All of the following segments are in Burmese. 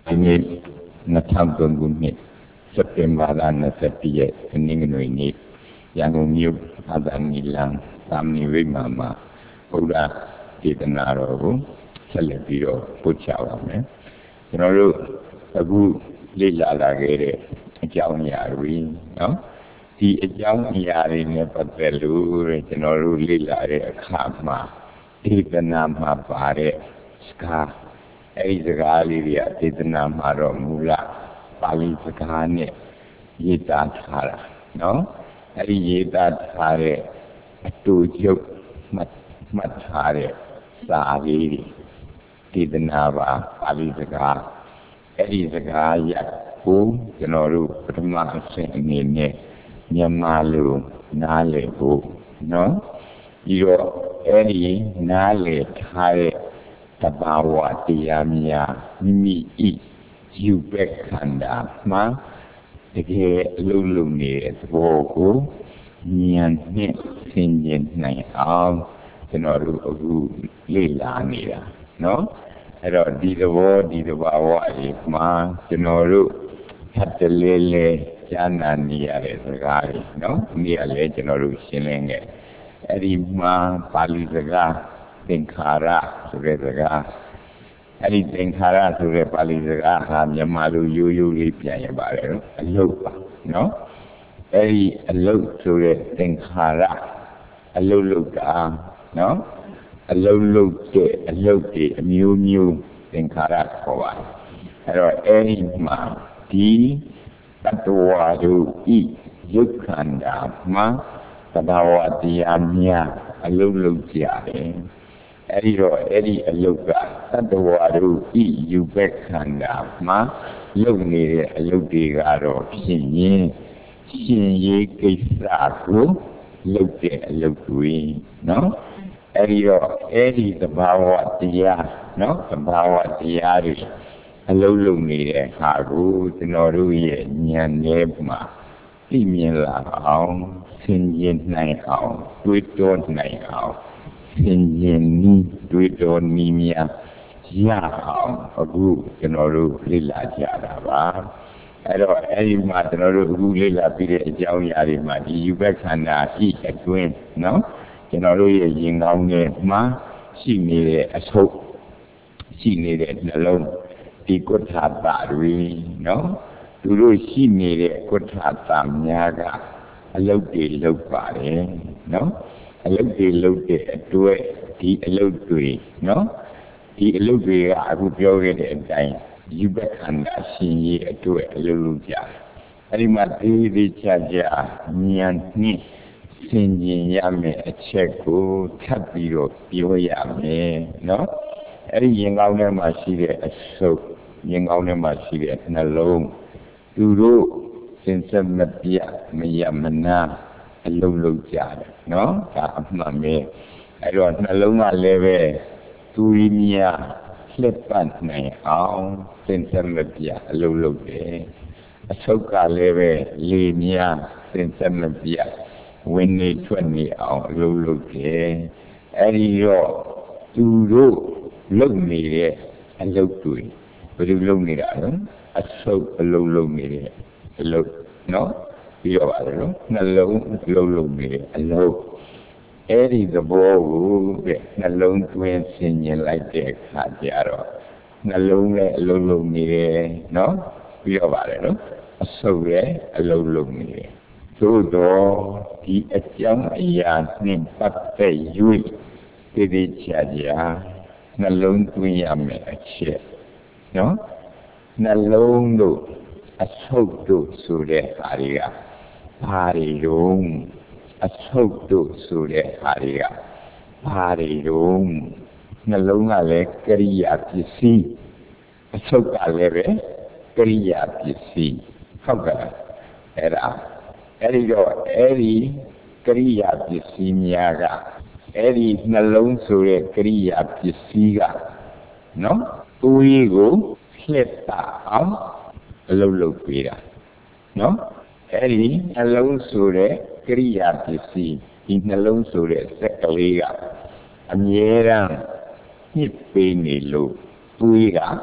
ဒီနေ့2003ခုနှစ်စက်တင်ဘာလ21ရက်တနင်္ဂနွေနေ့ရန်ကုန်မြို့အာသာနီလန်သာမဏေဝိမာန်မှာဘုရားဒေသနာတော်ကိုဆက်လက်ပြီးတော့ပို့ချပါမယ်။ကျွန်တော်တို့အခုလေ့လာခဲ့တဲ့အကြောင်းအရာတွေနော်ဒီအကြောင်းအရာတွေနဲ့ပတ်သက်လို့ကျွန်တော်တို့လေ့လာတဲ့အခါမှာဒေသနာမှာပါတဲ့စကားအဲဒီစကားလေးတွေကဒေသနာမှာတော့မူလပါဠိစကားနဲ့ရေးသားထားတာနော်အဲဒီရေးသားထားတဲ့အတူချုပ်မှတ်ထားတဲ့စာလေးတွေဒေသနာပါဠိစကားအဲဒီစကားရကိုကျွန်တော်တို့ပထမအဆင့်အနေနဲ့မြန်မာလိုနားလည်ဖို့နော်ပြီးတော့အဲဒီနားလည်ထားတဲ့တဘာဝတရားများမိမိဤယူဘက်ခန္ဓာမှာတကယ်အလုံးလုံးနေတဲ့သဘောကိုဉာဏ်နဲ့ဆင်ခြင်နိုင်အောင်ကျွန်တော်တို့အခုလေ့လာနေတာနော်အဲ့တော့ဒီသဘောဒီတဘာဝတွေမှာကျွန်တော်တို့ထပ်တလဲလဲကြားနာနေရတဲ့စကားတွေနော်ဒီနေ့ကလည်းကျွန်တော်တို့ရှင်းလင်းခဲ့အဲ့ဒီမှာပါဠိစကားသင်္ခါရဆိုတဲ့စကားအဲ့ဒီသင်္ခါရဆိုတဲ့ပါဠိစကားဟာမြန်မာလိုရိုးရိုးလေးပြန်ရပါတယ်နော်အလုတ်ပါနော်အဲ့ဒီအလုတ်ဆိုတဲ့သင်္ခါရအလုတ်လုတ်တာနော်အလုတ်လုတ်တဲ့အလုတ်တွေအမျိုးမျိုးသင်္ခါရခေါ်ပါတယ်အဲ့တော့အဲ့ဒီမှာဒီတတ္တဝါတို့ဤယုတ်ခန္ဓာမှာသဘာဝတရားများအလုတ်လုတ်ကြတယ်အဲ့ဒီတော့အဲ့ဒီအလုတ်ကတတ္တဝါတို့ဤယူဘက်ခန္ဓာမှာလုတ်နေတဲ့အလုတ်တွေကတော့ဖြစ်ရင်ရှင်ရေးကိစ္စကိုလုတ်တဲ့အလုတ်တွေနော်အဲ့ဒီတော့အဲ့ဒီသဘာဝတရားနော်သဘာဝတရားတွေအလုံးလုံးနေတဲ့ဟာကိုကျွန်တော်တို့ရဲ့ဉာဏ်ထဲမှာသိမြင်လာအောင်ဆင်ခြင်နိုင်အောင်တွေးတောနိုင်အောင်ဆင်ခြင်နည်းတွေးတောနည်းများရအောင်အခုကျွန်တော်တို့လေ့လာကြတာပါအဲ့တော့အဲ့ဒီမှာကျွန်တော်တို့အခုလေ့လာပြီးတဲ့အကြောင်းအရာတွေမှာဒီယူဘက်ခန္ဓာဤအတွင်းနော်ကျွန်တော်တို့ရဲ့ရင်ကောင်းထဲမှာရှိနေတဲ့အဆုတ်ရှိနေတဲ့နှလုံးဒီကုဋ္ဌာတတွေနော်သူတို့ရှိနေတဲ့ကုဋ္ဌာတများကအလုတ်တွေလုတ်ပါတယ်နော်အလုတ်တွေလုတ်တဲ့အတွက်ဒီအလုတ်တွေနော်ဒီအလုတ်တွေကအခုပြောခဲ့တဲ့အတိုင်းယူဘက်ခန္ဓာရှင်ရဲ့အတွက်အလုတ်လုတ်ကြအဲ့ဒီမှာသေးသေးချာချာဉာဏ်နဲ့ဆင်ခြင်ရမယ်အချက်ကိုထပ်ပြီးတော့ပြောရမယ်နော်အဲ့ဒီရင်ကောင်းထဲမှာရှိတဲ့အဆုပ်ရင်ကောင်းထဲမှာရှိတဲ့နှလုံးသူတို့စင်စက်မပြမရမနာအလုံးလုံးကြတယ်နော်ဒါအမှန်ပဲအဲ့တော့နှလုံးကလည်းပဲသူရင်းများလှက်ပတ်နိုင်အောင်စင်စက်မပြအလုံးလုံးတယ်အဆုပ်ကလည်းပဲလေများစင်စက်မပြဝင်နေထွက်နေအောင်အလုံးလုံးတယ်အဲ့ဒီတော့သူတို့လုံနေတဲ့အလုပ်တွေဘယ်လိုလုပ်နေတာလဲအဆုပ်အလုံးလုံးနေတဲ့အလုပ်နော်ပြီးတော့ပါလို့နှလုံးအလုံးလုံးနေတဲ့အလုပ်အဲ့ဒီသဘောကိုနှလုံးသွင်းဆင်ញင်လိုက်တဲ့အခါကျတော့နှလုံးလည်းအလုံးလုံးနေတယ်နော်ပြီးတော့ပါလို့အဆုပ်လည်းအလုံးလုံးနေတယ်သို့တော့ဒီအကြောင်းအရာနဲ့ပတ်သက်၍တည်တည်ချာချာနှလုံးသွင်းရမယ်အချက်နော်နှလုံးတို့အဆုပ်တို့ဆိုတဲ့ဟာတွေကဘာတွေတော့အဆုပ်တို့ဆိုတဲ့ဟာတွေကဘာတွေတော့နှလုံးကလည်းကရိယာပစ္စည်းအဆုပ်ကလည်းပဲကရိယာပစ္စည်းဟုတ်ကဲ့အဲ့ဒီတော့အဲ့ဒီကရိယာပစ္စည်းများကအဲ့ဒီနှလုံးဆိုတဲ့ကရိယာပစ္စည်းကနော်သွေးကိုလှက်တာအောင်အလုပ်လုပ်ပေးတာနော်အဲ့ဒီနှလုံးဆိုတဲ့ကရိယာပစ္စည်းဒီနှလုံးဆိုတဲ့စက်ကလေးကအမြဲတမ်းညှစ်ပေးနေလို့သွေးက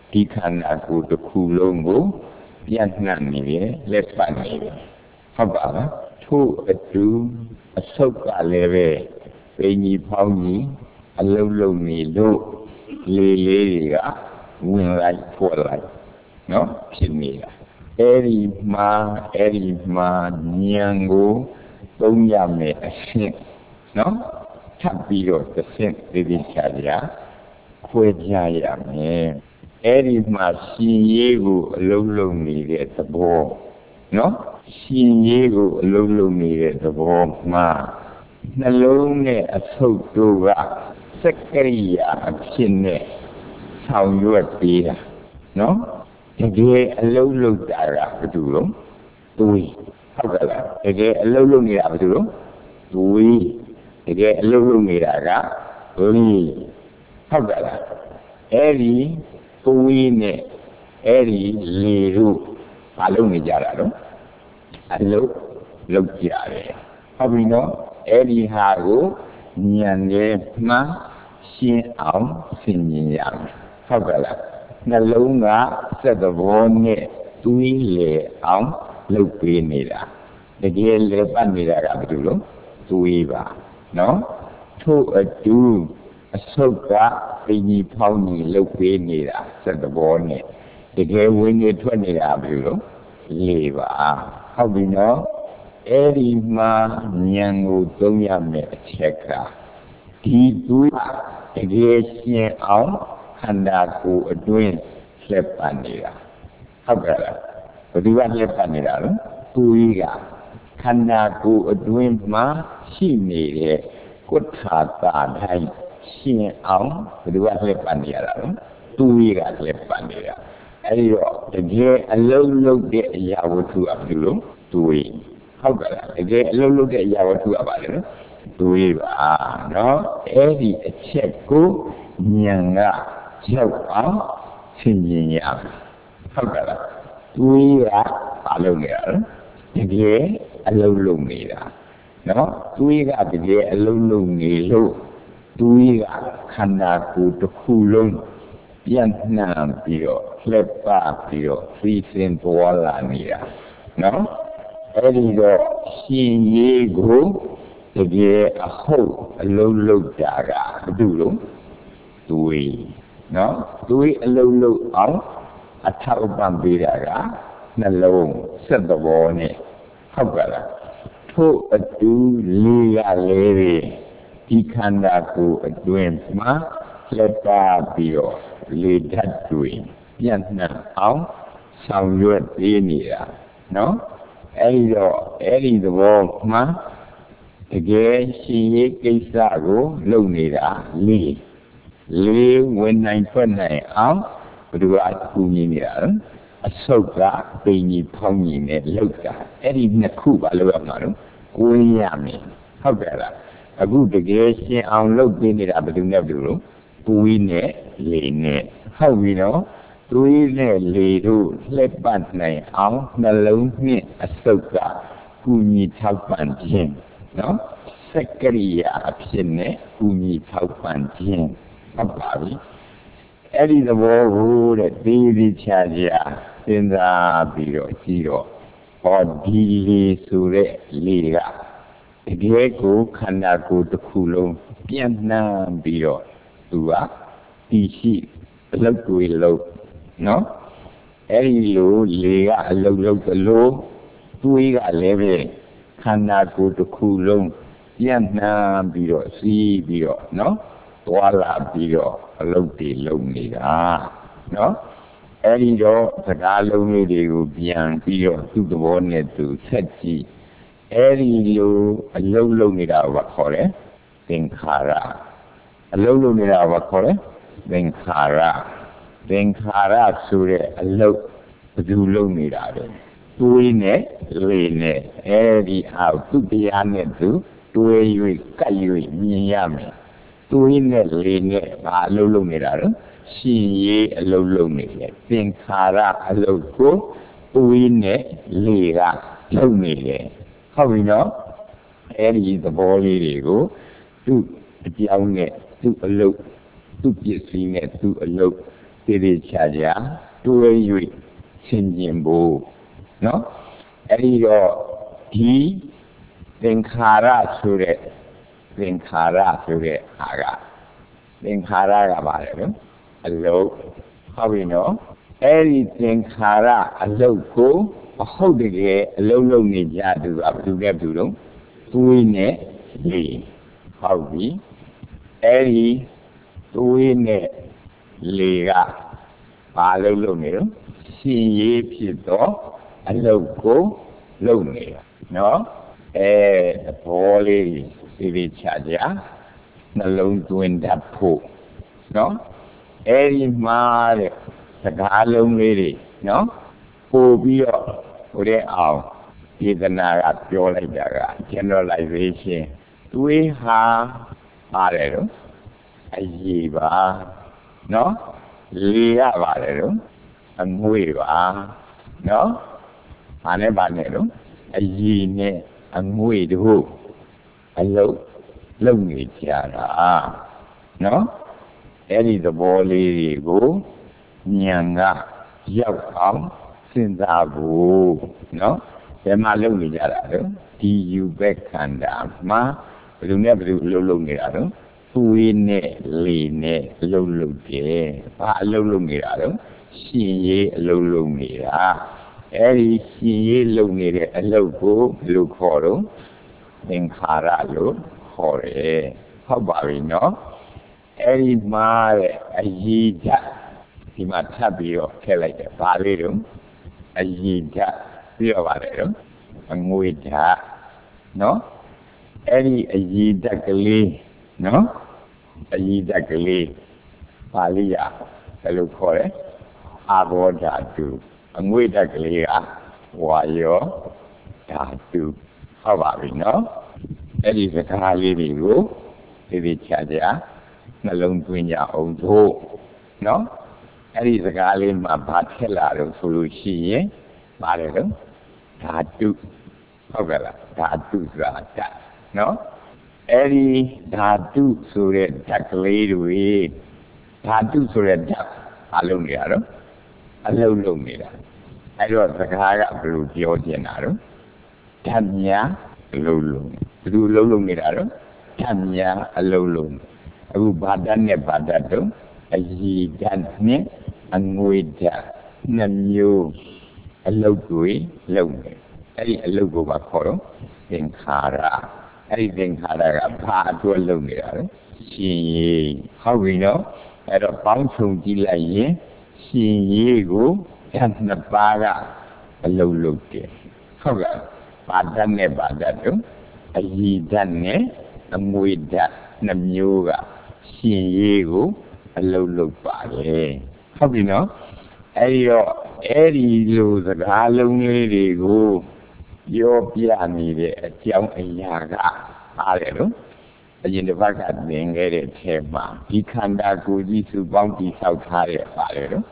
ဒီခန္ဓာကိုယ်တစ်ခုလုံးကိုပြန့်နှံ့နေတယ်လက်ပတ်နေတယ်ဟုတ်ပါလားထို့အတူအဆုတ်ကလည်းပဲပိန်ကြီးဖောင်းကြီးအလုံးလုံးနေလို့လေလေးတွေကဝင်လိုက်ထွက်လိုက်နော်ဖြစ်နေတာအဲ့ဒီမှာဉာဏ်ကိုသုံးရမယ်အရှင်းနော်ထပ်ပြီးတော့တစ်ဆင့်ဒီချာကြခွဲခြားရမယ်အဲ့ဒီမှာရှင်ရေးကိုအလုံးလုံးနေတဲ့သဘောနော်ရှင်ရေးကိုအလုံးလုံးနေတဲ့သဘောမှာနှလုံးနဲ့အဆုတ်တို့ကစက္ကရိယာအဖြစ်နဲ့ဆောင်ရွက်ပေးတာနော်တကယ်အလုံးလုံးတာကဘာလို့သွေးဟုတ်ကဲ့လားတကယ်အလုံးလုံးနေတာဘာလို့သွေးတကယ်အလုံးလုံးနေတာကလေဟုတ်ကဲ့လားအဲ့ဒီသွေးနဲ့အဲ့ဒီလေတို့မလုံးနေကြတာတော့အလုံးလုံးကြတယ်ဟုတ်ပြီနော်အဲ့ဒီဟာကိုဉာဏ်နဲ့မှရှင်းအောင်ဆင်ခြင်ရမယ်ဟုတ်ကဲ့လားနှလုံးကစက်သဘောနဲ့သွေးလေအောင်လုပ်ပေးနေတာတကယ်လေပတ်နေတာကဘာလို့သွေးပါနော်ထို့အတူအဆုတ်ကပိန်ကြီးဖောင်းကြီးလုပ်ပေးနေတာစက်သဘောနဲ့တကယ်ဝင်နေထွက်နေတာဘာလို့လေပါဟုတ်ပြီနော်အဲ့ဒီမှာဉာဏ်ကိုသုံးရမယ်အချက်ကဒီသွေးတကယ်ရှင်းအောင်ခန္ဓာကိုယ်အတွင်းလှက်ပတ်နေတာဟုတ်ကဲ့လားဘယ်သူကလှက်ပတ်နေတာလဲသွေးကခန္ဓာကိုယ်အတွင်းမှာရှိနေတဲ့ကုဋ္ဌာတာတိုင်းရှင်းအောင်ဘယ်သူကလှက်ပတ်နေရတာလဲသွေးကလှက်ပတ်နေတာအဲ့ဒီတော့တကယ်အလုံးလုံးတဲ့အရာဝတ္ထုအပြုလို့သွေးဟုတ်ကဲ့လားတကယ်အလုံးလုံးတဲ့အရာဝတ္ထုကပါလေသွေးပါနော်အဲ့ဒီအချက်ကိုဉာဏ်ကရောက်အောင်ဆင်ခြင်ရမယ်ဟုတ်ကဲ့လားသွေးကဘာလုပ်နေတာလဲတကယ်အလုံးလုံးနေတာနော်သွေးကတကယ်အလုံးလုံးနေလို့သွေးကခန္ဓာကိုယ်တစ်ခုလုံးပြန့်နှံ့ပြီးတော့လှက်ပပြီးတော့သိစင်သွားလာနေတာနော်အဲ့ဒီတော့ရှင်ရေးကိုတကယ်အဟုတ်အလုံးလုံးတာကဘာလို့သွေးနော်သွေးအလုံးလုံးအောင်အထောက်ပံ့ပေးတာကနှလုံးစက်သဘောနဲ့ဟုတ်ကဲ့လားထို့အတူလေးကလေးဒီခန္ဓာကိုယ်အတွင်းမှာလက်ပါပြီးတော့လေဓာတ်တွေပြန့်နှံ့အောင်ဆောင်ရွက်ပေးနေတာနော်အဲ့ဒီတော့အဲ့ဒီသဘောမှာတကယ်ရှင်ရေးကိစ္စကိုလုပ်နေတာလေးဝင်နိုင်ထွက်နိုင်အောင်ဘယ်သူအကူညီနေတာလဲအဆုတ်ကပိန်ကြီးဖောင်းကြီးနဲ့လှုပ်တာအဲ့ဒီနှစ်ခုပါလို့ရမှာလို့ကိုင်းရမယ်ဟုတ်ကဲ့လားအခုတကယ်ရှင်းအောင်လုပ်ပေးနေတာဘယ်သူနဲ့ဘယ်သူလို့သွေးနဲ့လေနဲ့ဟုတ်ပြီနော်သွေးနဲ့လေတို့လှက်ပတ်နိုင်အောင်နှလုံးနဲ့အဆုတ်ကကူညီထောက်ပံ့ခြင်းနော်စက္ကရိယာအဖြစ်နဲ့ကူညီထောက်ပံ့ခြင်းဟုတ်ပါပြီအဲ့ဒီသဘောကိုတဲ့သေးချာချာစဉ်းစားပြီးတော့ကြည့်တော့ဟောဒီလေဆိုတဲ့လေကတကယ်ကိုခန္ဓာကိုယ်တစ်ခုလုံးပြန့်နှံ့ပြီးတော့သူကတည်ရှိအလုပ်တွေလုပ်နော်အဲ့ဒီလိုလေကအလုပ်လုပ်သလိုသွေးကလည်းပဲခန္ဓာကိုယ်တစ်ခုလုံးပြန့်နှံ့ပြီးတော့စီးပြီးတော့နော်သွားလာပြီးတော့အလုပ်တွေလုပ်နေတာနော်အဲ့ဒီတော့စကားလုံးလေးတွေကိုပြန်ပြီးတော့သူ့သဘောနဲ့သူဆက်ကြည့်အဲ့ဒီလိုအလုပ်လုပ်နေတာကိုခေါ်တယ်သင်္ခါရအလုပ်လုပ်နေတာကိုခေါ်တယ်သင်္ခါရဆိုတဲ့အလုပ်ဘယ်သူလုပ်နေတာလဲတွေးနဲ့လေနဲ့အဲ့ဒီအောက်သူတရားနဲ့သူတွေး၍ကပ်၍မြင်ရမယ်တွေးနဲ့လေနဲ့ဘာအလုပ်လုပ်နေတာလဲရှင်ရေးအလုပ်လုပ်နေတယ်သင်္ခါရအလုပ်ကိုတွေးနဲ့လေကလုပ်နေတယ်ဟုတ်ပြီနော်အဲ့ဒီသဘောလေးတွေကိုသူ့အကြောင်းနဲ့သူ့အလုပ်သူ့ပစ္စည်းနဲ့သူ့အလုပ် Tiri Chaja, Tui Sinjimbu, no? Erido T. Linkara Sure, Linkara Sure Haga. Linkara Gabaro, a low, how we know? Eri Linkara, a low, a holding a low nija to get to them. Tuine, Lee, how we? Eri Tuine, Liga, Palo Nero, see if a low no? The poly city charger, the low twin that pool, no? Any mother, the gallow lady, no? Phobia, put it out. Is another pure generalization. We have Barrel, a Yiva, no? Lia Barrel, a Muiva, no? Anebanero, a Yine, a Muidu, a lonely tiara, no? Any the volley go, Nyanga, Yakam, Sindabu, no? The Maloney Jara, D.U. Beckanda, Ma, you never do Lolongirado, Tuine, Line, Lolunge, Palolongirado, She Lolongera. Eri si lungere logo lucoro in caralo hore hobbarino eri mare ayida di matabio che lei valero ayida io valero anguida no eri ayida gli no ayida gli palia lucore avodatu ang way that clear, why you're tattoo. How about we know? That is a Kali rule, the Chaja, the long twin ya own toe. No? That is a Kali Mabatella of Sulushi, Maradon, tattoo. How about tattoo? No? Eddie tattoo so that tackle away. Tattoo so that alone, yaro. A low meter. I got the car up to Georgianaro. Tanya, low. Do low meter. Tanya, a low. A badan badato. A ye dance, and with Namu, a low gui, low. A logo bacoro, in Kara. Anything Kara, part to a low meter. She, how we know, at a bounce from delay. She go and the baga a low look. However, Badane Badado, a ye dane, and with that Namuga, she go a low look bag. How we know? Ayo, Eddie lose a galonely go. Your piano, a young yaga. Alero. In the back at the engaged tema, he can go to bounty South Harrier, Valero,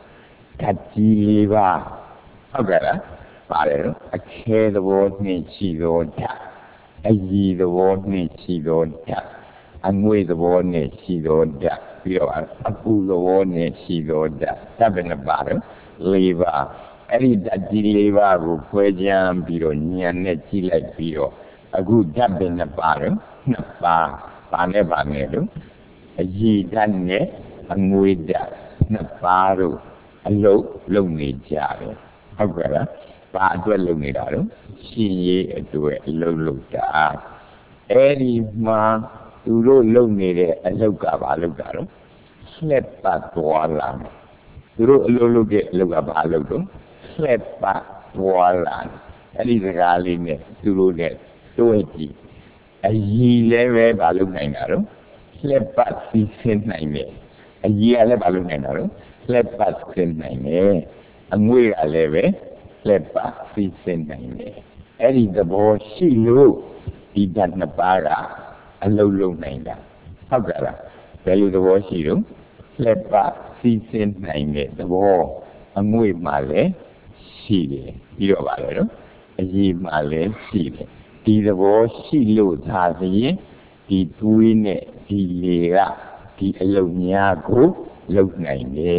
Catiliva, Agara, Valero, a care the word need she don't tap, a ye the word need she don't tap, and with the word need she don't tap, a pull the word need she don't tap, tapping a barrel, lever, any that deliver will put jam beer near net like beer, a good tap in the barrel, not bar. Panebanero, a ye dane, and with that, Naparo, a low, lonely jar. However, Padua Lumidaro, she ye to a low look. Any ma, to low lonely a look of Alugaro, slept back to Alan. To low look of Alugo, slept back to Alan. And is a galine to look at 20. A year balloon naro, slept but 6 a year balloon naro, slept but 6 and we are leve, slept but 6 Eddie the boy, she low, he done the para, a low nina. How value the boy she do, slept but 6 the war, and we male, she, you know, a ye male, she. The war she loads has a year, the twin, the lera, the alonia go, look 9.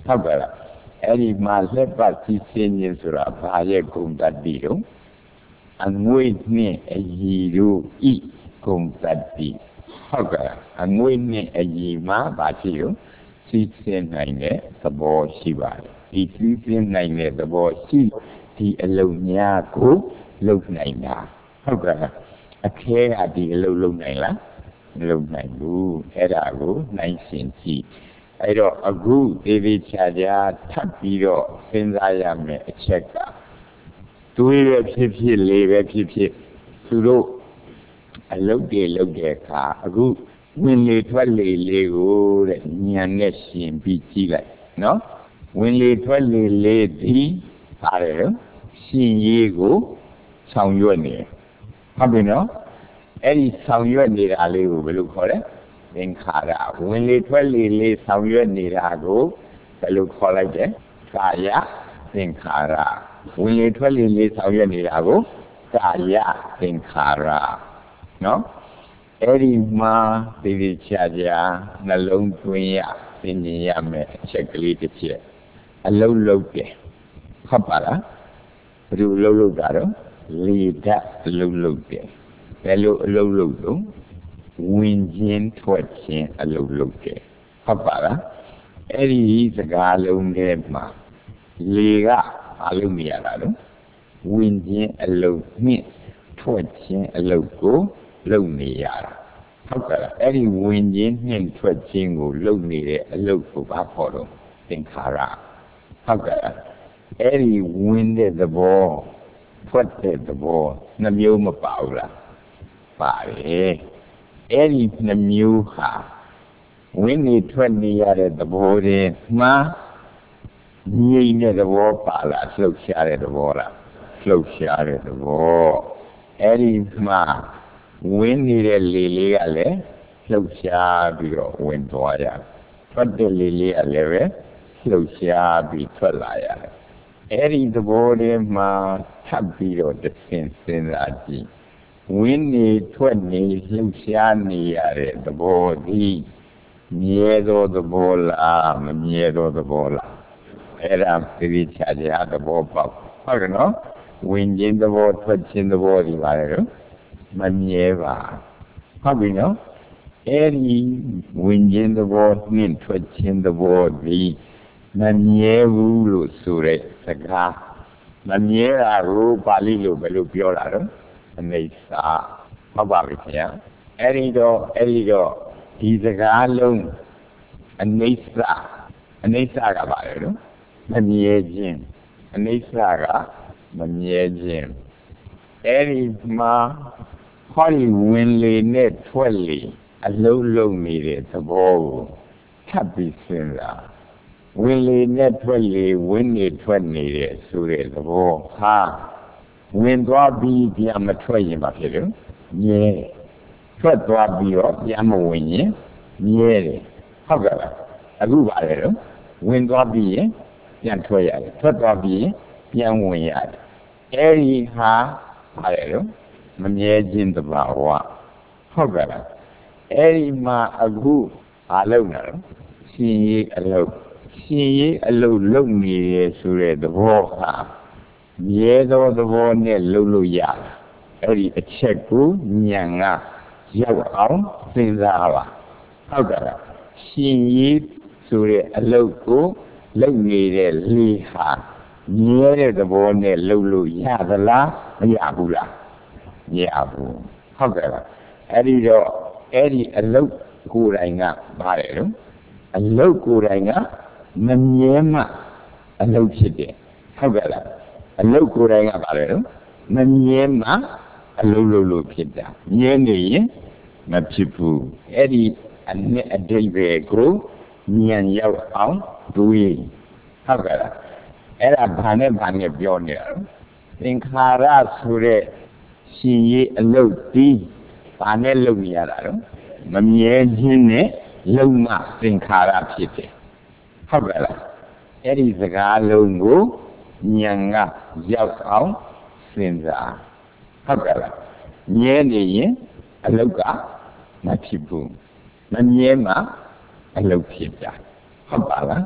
ဟုတ်ကဲ့လားအဲ့ဒီမှာလက်ပတ်စီးစင်းခြင်းဆိုတာဘာရဲ့ဂုဏ်တတ္တိတော့အငွေ့နှင့်အည်တို့ဤဂုဏ်တတ္တိဟုတ်ကဲ့အငွေ့နှင့်အည်မှာဘာဖြစ်ရောစီးစင်းနိုင်တဲ့သဘောရှိပါတယ်ဒီစီးစင်းနိုင်တဲ့သဘောရှိဒီအလုံးများကိုလုပ်နိုင်တာဟုတ်ကဲ့အခဲကဒီအလုံးလုပ်နိုင်လားမလုပ်နိုင်ဘူးအဲ့ဒါကိုနိုင်ရှင်ကြည့်အဲ့တော့အခုသေသေးချာချာထပ်ပြီးတော့စဉ်းစားရမယ်အချက်ကတွေးပဲဖြစ်ဖြစ်လေးပဲဖြစ်ဖြစ်သူတို့အလုပ်တွေလုပ်တဲ့အခါအခုဝင်လေထွက်လေလေးကိုတဲ့ဉာဏ်နဲ့ရှင်ပြီးကြည့်လိုက်နော်ဝင်လေထွက်လေလေးဒီပါတယ်ရှင်ရေးကိုဆောင်ရွက်နေဟုတ်ပြီနော်အဲ့ဒီဆောင်ရွက်နေတာလေးကိုဘယ်လိုခေါ်လဲသင်္ခါရဝင်လေထွက်လေလေးဆောင်ရွက်နေတာကိုဘယ်လိုခေါ်လိုက်လဲကာယသင်္ခါရဝင်လေထွက်လေလေးဆောင်ရွက်နေတာကိုကာယသင်္ခါရနော်အဲ့ဒီမှာဒီချာချာနှလုံးသွင်းရသင်မြင်ရမယ်အချက်ကလေးတစ်ချက်အလုံးလုံးတယ်ဟုတ်ပါလားဘယ်လိုအလုံးလုံးတာတော့လေဓာတ်အလုံးလုံးတယ်ဘယ်လိုအလုံးလုံးတော့ဝင်ခြင်းထွက်ခြင်းအလုံးလုံးတယ်ဟုတ်ပါလားအဲ့ဒီစကားလုံးထဲမှာလေကအလုံးမရတာတော့ဝင်ခြင်းအလုံးနှင့်ထွက်ခြင်းအလုံးကိုလုပ်နေရတာဟုတ်ကဲ့အဲ့ဒီဝင်ခြင်းနှင့်ထွက်ခြင်းကိုလုပ်နေတဲ့အလုပ်ကိုဘာခေါ်တော့သင်္ခါရဟုတ်ကဲ့အဲ့ဒီဝင်တဲ့သဘောထွက်တဲ့သဘောနှမျိုးမပါဘူးလားပါတယ်အဲ့ဒီနှမျိုးဟာဝင်နေထွက်နေရတဲ့သဘောတည်းမှာငြိမ့်တဲ့သဘောပါလားလှုပ်ရှားတဲ့သဘောလားလှုပ်ရှားတဲ့သဘောအဲ့ဒီမှာဝင်နေတဲ့လေလေးကလည်းလှုပ်ရှားပြီးတော့ဝင်သွားရတယ်ထွက်တဲ့လေလေးကလည်းပဲလှုပ်ရှားပြီးထွက်လာရတယ်အဲ့ဒီသဘောတည်းမှာထပ်ပြီးတော့တစ်ဆင့်စဉ်းစားကြည့်ဝင်နေထွက်နေလှုပ်ရှားနေရတဲ့သဘောဒီမြဲသောသဘောလားမမြဲသောသဘောလားအဲ့ဒါသိချာချာသဘောပေါက်ဟုတ်ကဲ့နော်ဝင်ခြင်းသဘောထွက်ခြင်းသဘောဒီပါလေတော့မမြဲပါဟုတ်ပြီနော်အဲ့ဒီဝင်ခြင်းသဘောနှင့်ထွက်ခြင်းသဘောဒီမမြဲဘူးလို့ဆိုတဲ့စကားမမြဲတာကိုပါဠိလိုဘယ်လိုပြောတာတော့အနိစ္စဟုတ်ပါပြီခင်ဗျာအဲ့ဒီတော့ဒီစကားလုံးအနိစ္စကပါလေနော်မမြဲခြင်းအနိစ္စကမမြဲခြင်းအဲ့ဒီမှာဟောဒီဝင်လေနဲ့ထွက်လေအလုံးလုံးနေတဲ့သဘောကိုထပ်ပြီးစဉ်းစားဝင်လေနဲ့ထွက်လေဝင်နေထွက်နေတဲ့ဆိုတဲ့သဘောဟာဝင်သွားပြီးပြန်မထွက်ရင်ဘာဖြစ်လဲမြဲထွက်သွားပြီးတော့ပြန်မဝင်ရင်မြဲတယ်ဟုတ်ကဲ့လားအခုပါလေတော့ဝင်သွားပြီးရင်ပြန်ထွက်ရတယ်ထွက်သွားပြီးရင်ပြန်ဝင်ရတယ်အဲ့ဒီဟာပါလေတော့မမြဲခြင်းတဘာဝဟုတ်ကဲ့လားအဲ့ဒီမှာအခုအားလုံးနော်ရှင်ရေးအလုပ်လုပ်နေရဆိုတဲ့သဘောဟာမြဲသောသဘောနဲ့လုပ်လို့ရအဲ့ဒီအချက်ကိုဉာဏ်ကရောက်အောင်စဉ်းစားပါဟုတ်ကဲ့လားရှင်ရေးဆိုတဲ့အလုပ်ကိုလုပ်နေတဲ့လေဟာမြဲတဲ့သဘောနဲ့လုပ်လို့ရသလားမရဘူးလားမရဘူးဟုတ်ကဲ့လားအဲ့ဒီတော့အဲ့ဒီအလုပ်ကိုယ်တိုင်ကပါတယ်နော်အလုပ်ကိုယ်တိုင်ကမမြဲမှအလုပ်ဖြစ်တယ်ဟုတ်ကဲ့လားအလုပ်ကိုယ်တိုင်ကပါတယ်နော်မမြဲမှအလုပ်လုပ်လို့ဖြစ်တာမြဲနေရင်မဖြစ်ဘူးအဲ့ဒီအဓိပ္ပာယ်ကိုဉာဏ်ရောက်အောင်တွေးဟုတ်ကဲ့လားအဲ့ဒါဘာနဲ့ပြောနေတာသင်္ခါရဆိုတဲ့ရှင်ရေးအလုပ်ဒီဘာနဲ့လုပ်နေရတာတော့မမြဲခြင်းနဲ့လုံးမသင်္ခါရဖြစ်တယ်ဟုတ်ကဲ့လားအဲ့ဒီစကားလုံးကိုဉာဏ်ကရောက်အောင်စဉ်းစားဟုတ်ကဲ့လားမြဲနေရင်အလုပ်ကမဖြစ်ဘူးမမြဲမှအလုပ်ဖြစ်တာဟုတ်ပါလား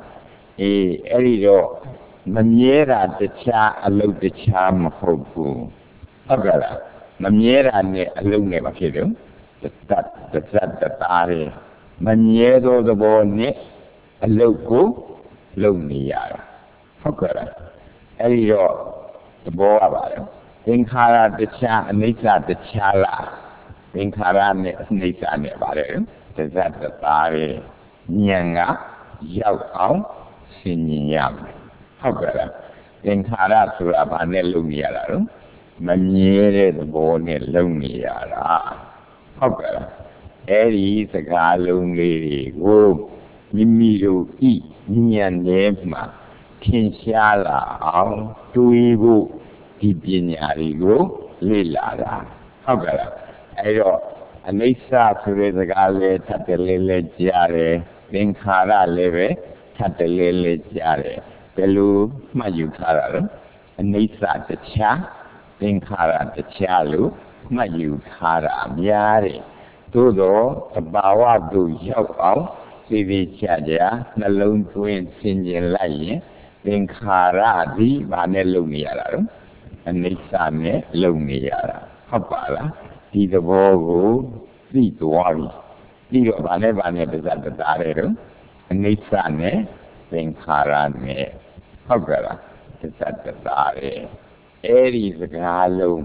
အဲ့ဒီတော့မမြဲတာတခြားအလုပ်တခြားမဟုတ်ဘူးဟုတ်ကဲ့လားမမြဲတာနဲ့အလုပ်နဲ့မဖြစ်ဘူးတတ်တာတယ်မမြဲသောသဘောနဲ့အလုပ်ကိုလုပ်နေရတာဟုတ်ကဲ့လားအဲ့ဒီတော့သဘောကပါတော့သင်္ခါရတခြားအနိစ္စတခြားလားသင်္ခါရနဲ့အနိစ္စနဲ့ပါတယ်တတ်တာတယ်ဉာဏ်ကရောက်အောင်ဆင်ញင်ရမယ်ဟုတ်ကဲ့လားသင်္ခါရဆိုတာဘာနဲ့လုပ်နေရတာတော့မမြဲတဲ့သဘောနဲ့လုပ်နေရတာဟုတ်ကဲ့လားအဲ့ဒီစကားလုံးလေးတွေကိုမိမိတို့ဤဉာဏ်နဲ့မှထင်ရှားလာအောင်တွေးဖို့ဒီပညာတွေကိုလေ့လာတာဟုတ်ကဲ့လားအဲ့တော့အနိစ္စဆိုတဲ့စကားလေးထပ်တယ်လေးကြားတယ်သင်္ခါရလည်းပဲထပ်တယ်လေးကြားတယ်ဘယ်လိုမှတ်ယူထားတာလဲအနိစ္စတခြားသင်္ခါရတခြားလို့မှတ်ယူထားတာများတယ်သို့တော့သဘာဝတို့ရောက်အောင်သေချာနှလုံးသွင်းဆင်ခြင်လိုက်ရင်သင်္ခါရဒီဘာနဲ့လုပ်နေရတာလဲအနိစ္စနဲ့လုပ်နေရတာဟုတ်ပါလားဒီသဘောကိုသိသွားပြီပြီးတော့ဘာနဲ့ပစ္စတတာတဲ့တော့အနိစ္စနဲ့သင်္ခါရနဲ့ဟုတ်ကဲ့လားပစ္စတတာတဲ့အဲ့ဒီစကားလုံး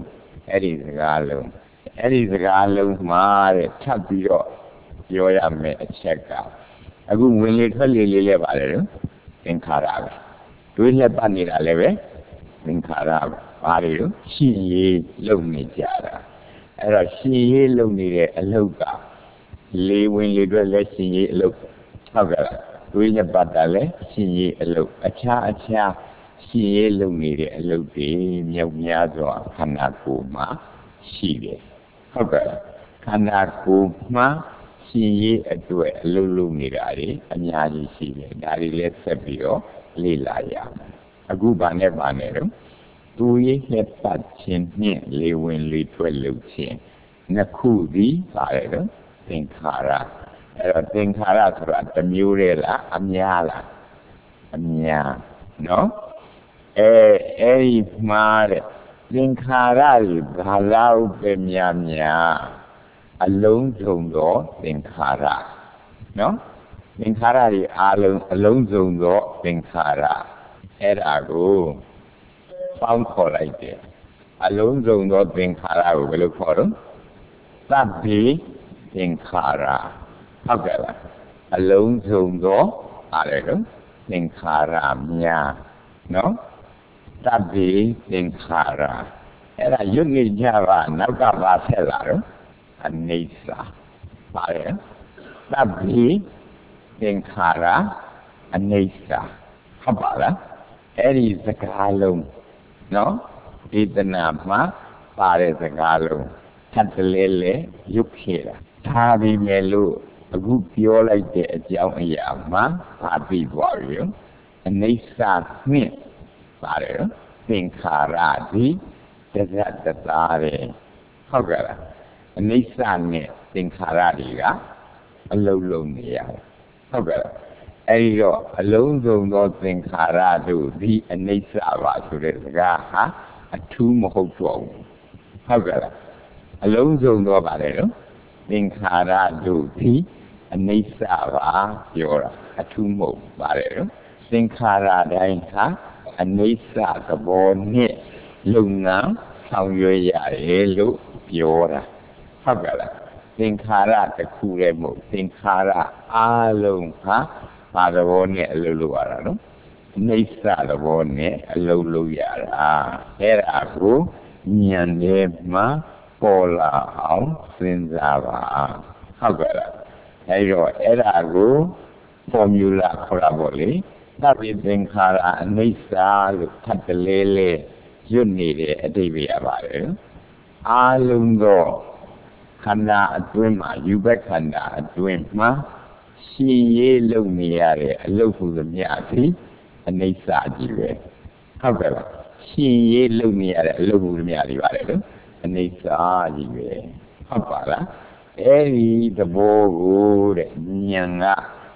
မှာတဲ့ထပ်ပြီးတော့ပြောရမယ်အချက်ကအခုဝင်လေထွက်လေလေးလည်းပါတယ်နော်သင်္ခါရပဲတွေးလက်ပတ်နေတာလည်းပဲသင်္ခါရပဲဘာတွေလို့ရှင်းရေးလုပ်နေကြတာအဲ့တော့ရှင်းရေးလုပ်နေတဲ့အလုပ်ကလေဝင်လေထွက်လည်းရှင်းရေးအလုပ်ဟုတ်ကဲ့လားတွေးလက်ပတ်တာလည်းရှင်းရေးအလုပ်အခြားရှင်းရေးလုပ်နေတဲ့အလုပ်တွေမြောက်များစွာခန္ဓာကိုယ်မှာရှိတယ်ဟုတ်ကဲ့ခန္ဓာကိုယ်မှာရှင်းရေးအတွက်အလုပ်လုပ်နေတာတွေအများကြီးရှိတယ်ဒါတွေလည်းဆက်ပြီးတော့လေ့လာရမယ်အခုဘာနဲ့တော့သူရေးလက်ပတ်ခြင်းနဲ့လေဝင်လေထွက်လုပ်ခြင်းနှစ်ခုသည်ပါတယ်တော့သင်္ခါရအဲ့တော့သင်္ခါရဆိုတာတစ်မျိုးတည်းလားအများလားအများနော်အဲ့ဒီမှာတဲ့သင်္ခါရတွေဘာလို့ပဲများအလုံးစုံသောသင်္ခါရနော်သင်္ခါရတွေအလုံးစုံသောသင်္ခါရအဲ့ဒါကိုပေါင်းခေါ်လိုက်တယ်အလုံးစုံသောသင်္ခါရကိုဘယ်လိုခေါ်တော့သဗ္ဗေသင်္ခါရဟုတ်ကဲ့လားအလုံးစုံသောအဲ့ဒါသင်္ခါရများနော်သဗ္ဗေသင်္ခါရအဲ့ဒါယုတ်နေကြပါနောက်ကပါဆက်လာတော့အနိစ္စပါတယ်သဗ္ဗေသင်္ခါရအနိစ္စဟုတ်ပါလားအဲ့ဒီစကားလုံးနော်ဒေသနာမှာပါတဲ့စကားလုံးထပ်တလဲလဲရုပ်ဖြစ်တာဒါပေမဲ့လို့အခုပြောလိုက်တဲ့အကြောင်းအရာမှာပါပြီးသွားပြီအနိစ္စနှင့်ပါတယ်သင်္ခါရဒီတတာတဲ့ဟုတ်ကဲ့လားအနိစ္စနဲ့သင်္ခါရတွေကအလုံးလုံးနေရတယ်ဟုတ်ကဲ့လားအဲဒီတော့အလုံးစုံသောသင်္ခါရတို့ဒီအနိစ္စပါဆိုတဲ့စကားဟာအထူးမဟုတ်တော့ဘူးဟုတ်ကဲ့လားအလုံးစုံသောပါတယ်နော်သင်္ခါရတို့ဒီအနိစ္စပါပြောတာအထူးမဟုတ်ပါတယ်နော်သင်္ခါရတိုင်းဟာအနိစ္စသဘောနဲ့လုံငန်းဆောင်ရွက်ရတယ်လို့ပြောတာဟုတ်ကဲ့လားသင်္ခါရတစ်ခုလည်းမဟုတ်သင်္ခါရအလုံးဟာဘာသဘောနဲ့အလုပ်လုပ်ရတာနော်အနိစ္စသဘောနဲ့အလုပ်လုပ်ရတာအဲ့ဒါကိုဉာဏ်ထဲမှာပေါ်လာအောင်စဉ်းစားပါဟုတ်ကဲ့လားအဲ့တော့အဲ့ဒါကို formula ခေါ်တာပေါ့လေသဗ္ဗေသင်္ခါရအနိစ္စလို့ထပ်တလဲလဲရွတ်နေတဲ့အဓိပ္ပာယ်ရပါတယ်အာလုံးသောခန္ဓာအတွင်းမှာယူဘက်ခန္ဓာအတွင်းမှာရှင်းရေးလုပ်နေရတဲ့အလုပ်ဟုသမျှသည်အနိစ္စကြီးပဲဟုတ်ကဲ့လားရှင်းရေးလုပ်နေရတဲ့အလုပ်ဟုသမျှတွေပါတယ်လို့အနိစ္စကြီးပဲဟုတ်ပါလားအဲ့ဒီသဘောကိုတဲ့ဉာဏ်က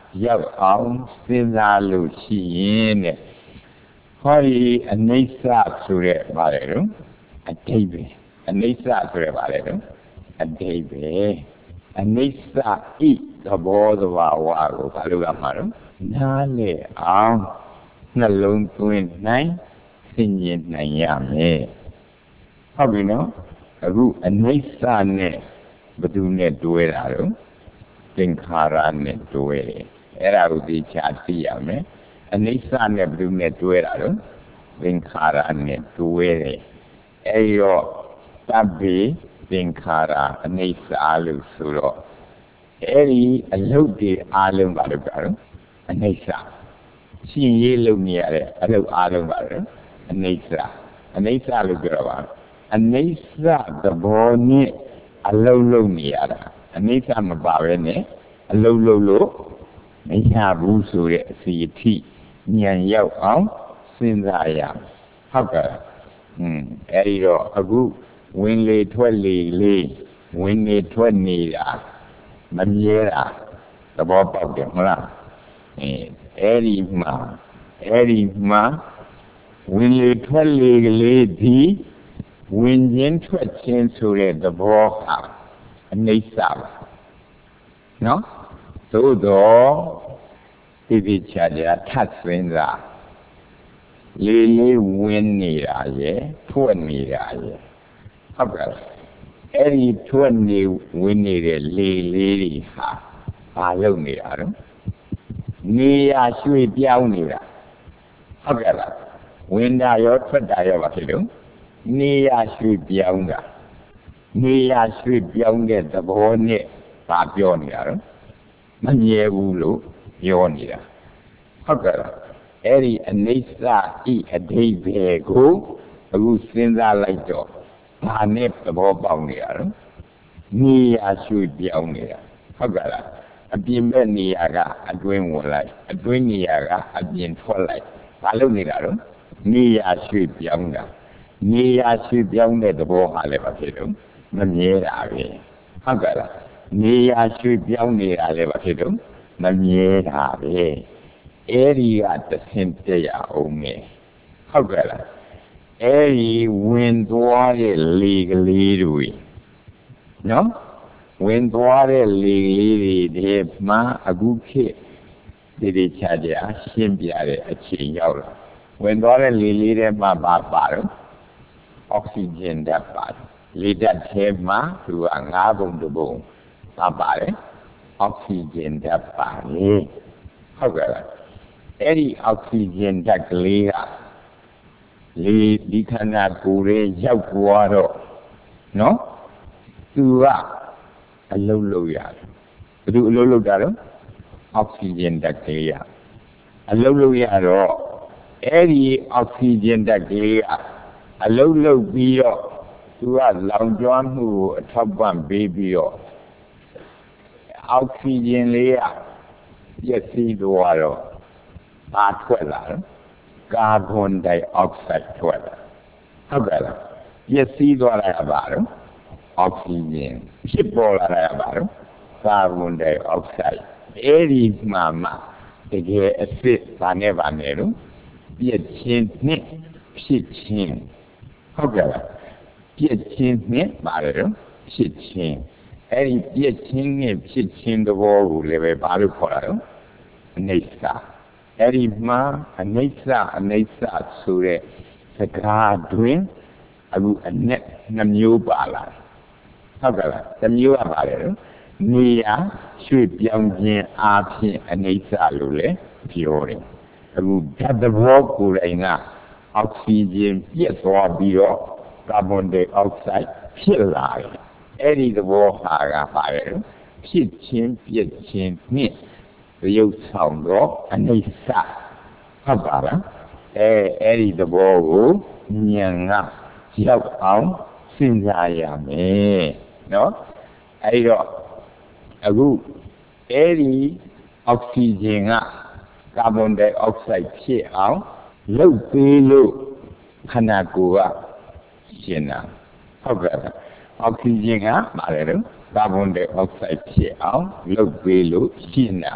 ရောက်အောင်စဉ်းစားလို့ရှိရင်တဲ့ဟောဒီအနိစ္စဆိုတဲ့ဘာလဲတော့အဓိပ္ပာယ်အနိစ္စဆိုတဲ့ဘာလဲတော့အဓိပ္ပာယ်အနိစ္စဤသဘောသဘာဝကိုဘာလို့ကမှာတော့နားလေအောင်နှလုံးသွင်းနိုင်ဆင်ခြင်နိုင်ရမယ်ဟုတ်ပြီနော်အခုအနိစ္စနဲ့ဘယ်သူနဲ့တွဲတာတော့သင်္ခါရနဲ့တွဲတယ်အဲ့ဒါကိုသိချာသိရမယ်အနိစ္စနဲ့ဘယ်သူနဲ့တွဲတာတော့သင်္ခါရနဲ့တွဲတယ်အဲ့တော့တပ္ပိသင်္ခါရအနိစ္စလို့ဆိုတော့အဲ့ဒီအလုတ်တွေအားလုံးပါလို့ပြောတော့အနိစ္စရှင်ရေးလုပ်နေရတဲ့အလုတ်အားလုံးပါလို့အနိစ္စလို့ပြောပါအနိစ္စသဘောနဲ့အလုတ်လုပ်နေရတာအနိစ္စမပါပဲနဲ့အလုတ်လုပ်လို့မရဘူးဆိုတဲ့အစီအထိဉာဏ်ရောက်အောင်စဉ်းစားရဟုတ်ကဲ့အဲဒီတော့အခုဝင်လေထွက်လေလေးဝင်နေထွက်နေတာမမြဲတာသဘောပေါက်တယ်မလားအဲဒီမှာဝင်လေထွက်လေကလေးဒီဝင်ခြင်းထွက်ခြင်းဆိုတဲ့သဘောဟာအနိစ္စပါနော်သို့တော့ဒီချာချာထပ်စဉ်းစားလေးဝင်နေတာရဲ့ထွက်နေတာရဲ့ဟုတ်ကဲ့အဲ့ဒီထွက်နေဝင်နေတဲ့လေးတွေဟာဘာလုပ်နေတာတော့နေရာရွှေ့ပြောင်းနေတာဟုတ်ကဲ့လားဝင်တာရောထွက်တာရောပါဖြစ်လို့နေရာရွှေ့ပြောင်းတာနေရာရွှေ့ပြောင်းတဲ့သဘောနဲ့ဘာပြောနေတာတော့မမြဲဘူးလို့ပြောနေတာဟုတ်ကဲ့လားအဲ့ဒီအနိစ္စဤအဓိပ္ပာယ်ကိုအခုစဉ်းစားလိုက်တော့ဘာနဲ့သဘောပေါက်နေရတော့နေရာရွှေ့ပြောင်းနေတာဟုတ်ကဲ့လားအပြင်ဘက်နေရာကအတွင်းဝင်လိုက်အတွင်းနေရာကအပြင်ထွက်လိုက်ဘာလုပ်နေတာတော့နေရာရွှေ့ပြောင်းတာနေရာရွှေ့ပြောင်းတဲ့သဘောဟာလည်းဘာဖြစ်လို့မမြဲတာပဲဟုတ်ကဲ့လားနေရာရွှေ့ပြောင်းနေတာလည်းဘာဖြစ်လို့မမြဲတာပဲအဲ့ဒီကသင်ပြရအောင်မယ်ဟုတ်ကဲ့လားအဲ့ဒီဝင်သွားတဲ့လေကလေးတွေနော်ဝင်သွားတဲ့လေကလေးတွေဒီမှာအခုခေတ်ဒီချာချာရှင်းပြတဲ့အချိန်ရောက်လာဝင်သွားတဲ့လေလေးတွေမှာပါတော့အောက်ဆီဂျင်ဓာတ်ပါတယ်လေဓာတ်ထဲမှာသူက၅ပုံတစ်ပုံပါတယ်အောက်ဆီဂျင်ဓာတ်ပါတယ်ဟုတ်ကဲ့လားအဲ့ဒီအောက်ဆီဂျင်ဓာတ်ကလေးကလေဒီခန္ဓာကိုယ်ရဲ့ရောက်သွားတော့နော်သူကအလုံးလုံးရတယ်ဘယ်သူအလုံးလုံးတာတော့အောက်ဆီဂျင်ဓာတ်ကလေးကအလုံးလုံးရတော့အဲ့ဒီအောက်ဆီဂျင်ဓာတ်ကလေးကအလုံးလုံးပြီးတော့သူကလောင်ကျွမ်းမှုကိုအထောက်ပံ့ပေးပြီးတော့အောက်ဆီဂျင်လေးကပျက်စီးသွားတော့ဘာထွက်လာလဲကာဗွန်ဒိုင်အောက်ဆိုက်ထွက်လာဟုတ်ကဲ့လားပျက်စီးသွားတာကဘာလဲအောက်ဆီဂျင်ဖြစ်ပေါ်လာတာကဘာလဲကာဗွန်ဒိုင်အောက်ဆိုက်အဲ့ဒီမှာတကယ်အစ်စ်ဘာနဲ့လို့ပြည့်ချင်းနဲ့ဖြစ်ချင်းဟုတ်ကဲ့လားပြည့်ချင်းနဲ့ပါတယ်တော့ဖြစ်ချင်းအဲ့ဒီပြည့်ချင်းနဲ့ဖြစ်ချင်းသဘောကိုလည်းပဲဘာလို့ခေါ်တာတော့အနိစ္စအဲ့ဒီမှာအနိစ္စဆိုတဲ့စကားတွင်အခုအနက်နှမျိုးပါလာဟုတ်ကဲ့လားတစ်မျိုးကပါတယ်တော့နေရာရွှေ့ပြောင်းခြင်းအားဖြင့်အနိစ္စလို့လည်းပြောတယ်အခုဓာတ်သဘောကိုယ်တိုင်ကအောက်ဆီဂျင်ပြည့်သွားပြီးတော့ကာဗွန်ဒိုင်အောက်ဆိုက်ဖြစ်လာတယ်အဲ့ဒီသဘောဟာကပါတယ်ဖြစ်ချင်းပြည့်ချင်းနဲ့ရုပ်ဆောင်တော့အနိစ္စဟုတ်ပါလားအဲ့ဒီသဘောကိုဉာဏ်ကရောက်အောင်စဉ်းစားရမယ်နော်အဲ့တော့အခုအဲ့ဒီအောက်ဆီဂျင်ကကာဗွန်ဒိုင်အောက်ဆိုက်ဖြစ်အောင်လုပ်ပေးလို့ခန္ဓာကိုယ်ကရှင်းတာဟုတ်ကဲ့အောက်ဆီဂျင်ကဘာလဲတော့ကာဗွန်ဒိုင်အောက်ဆိုက်ဖြစ်အောင်လုပ်ပေးလို့ရှင်းတာ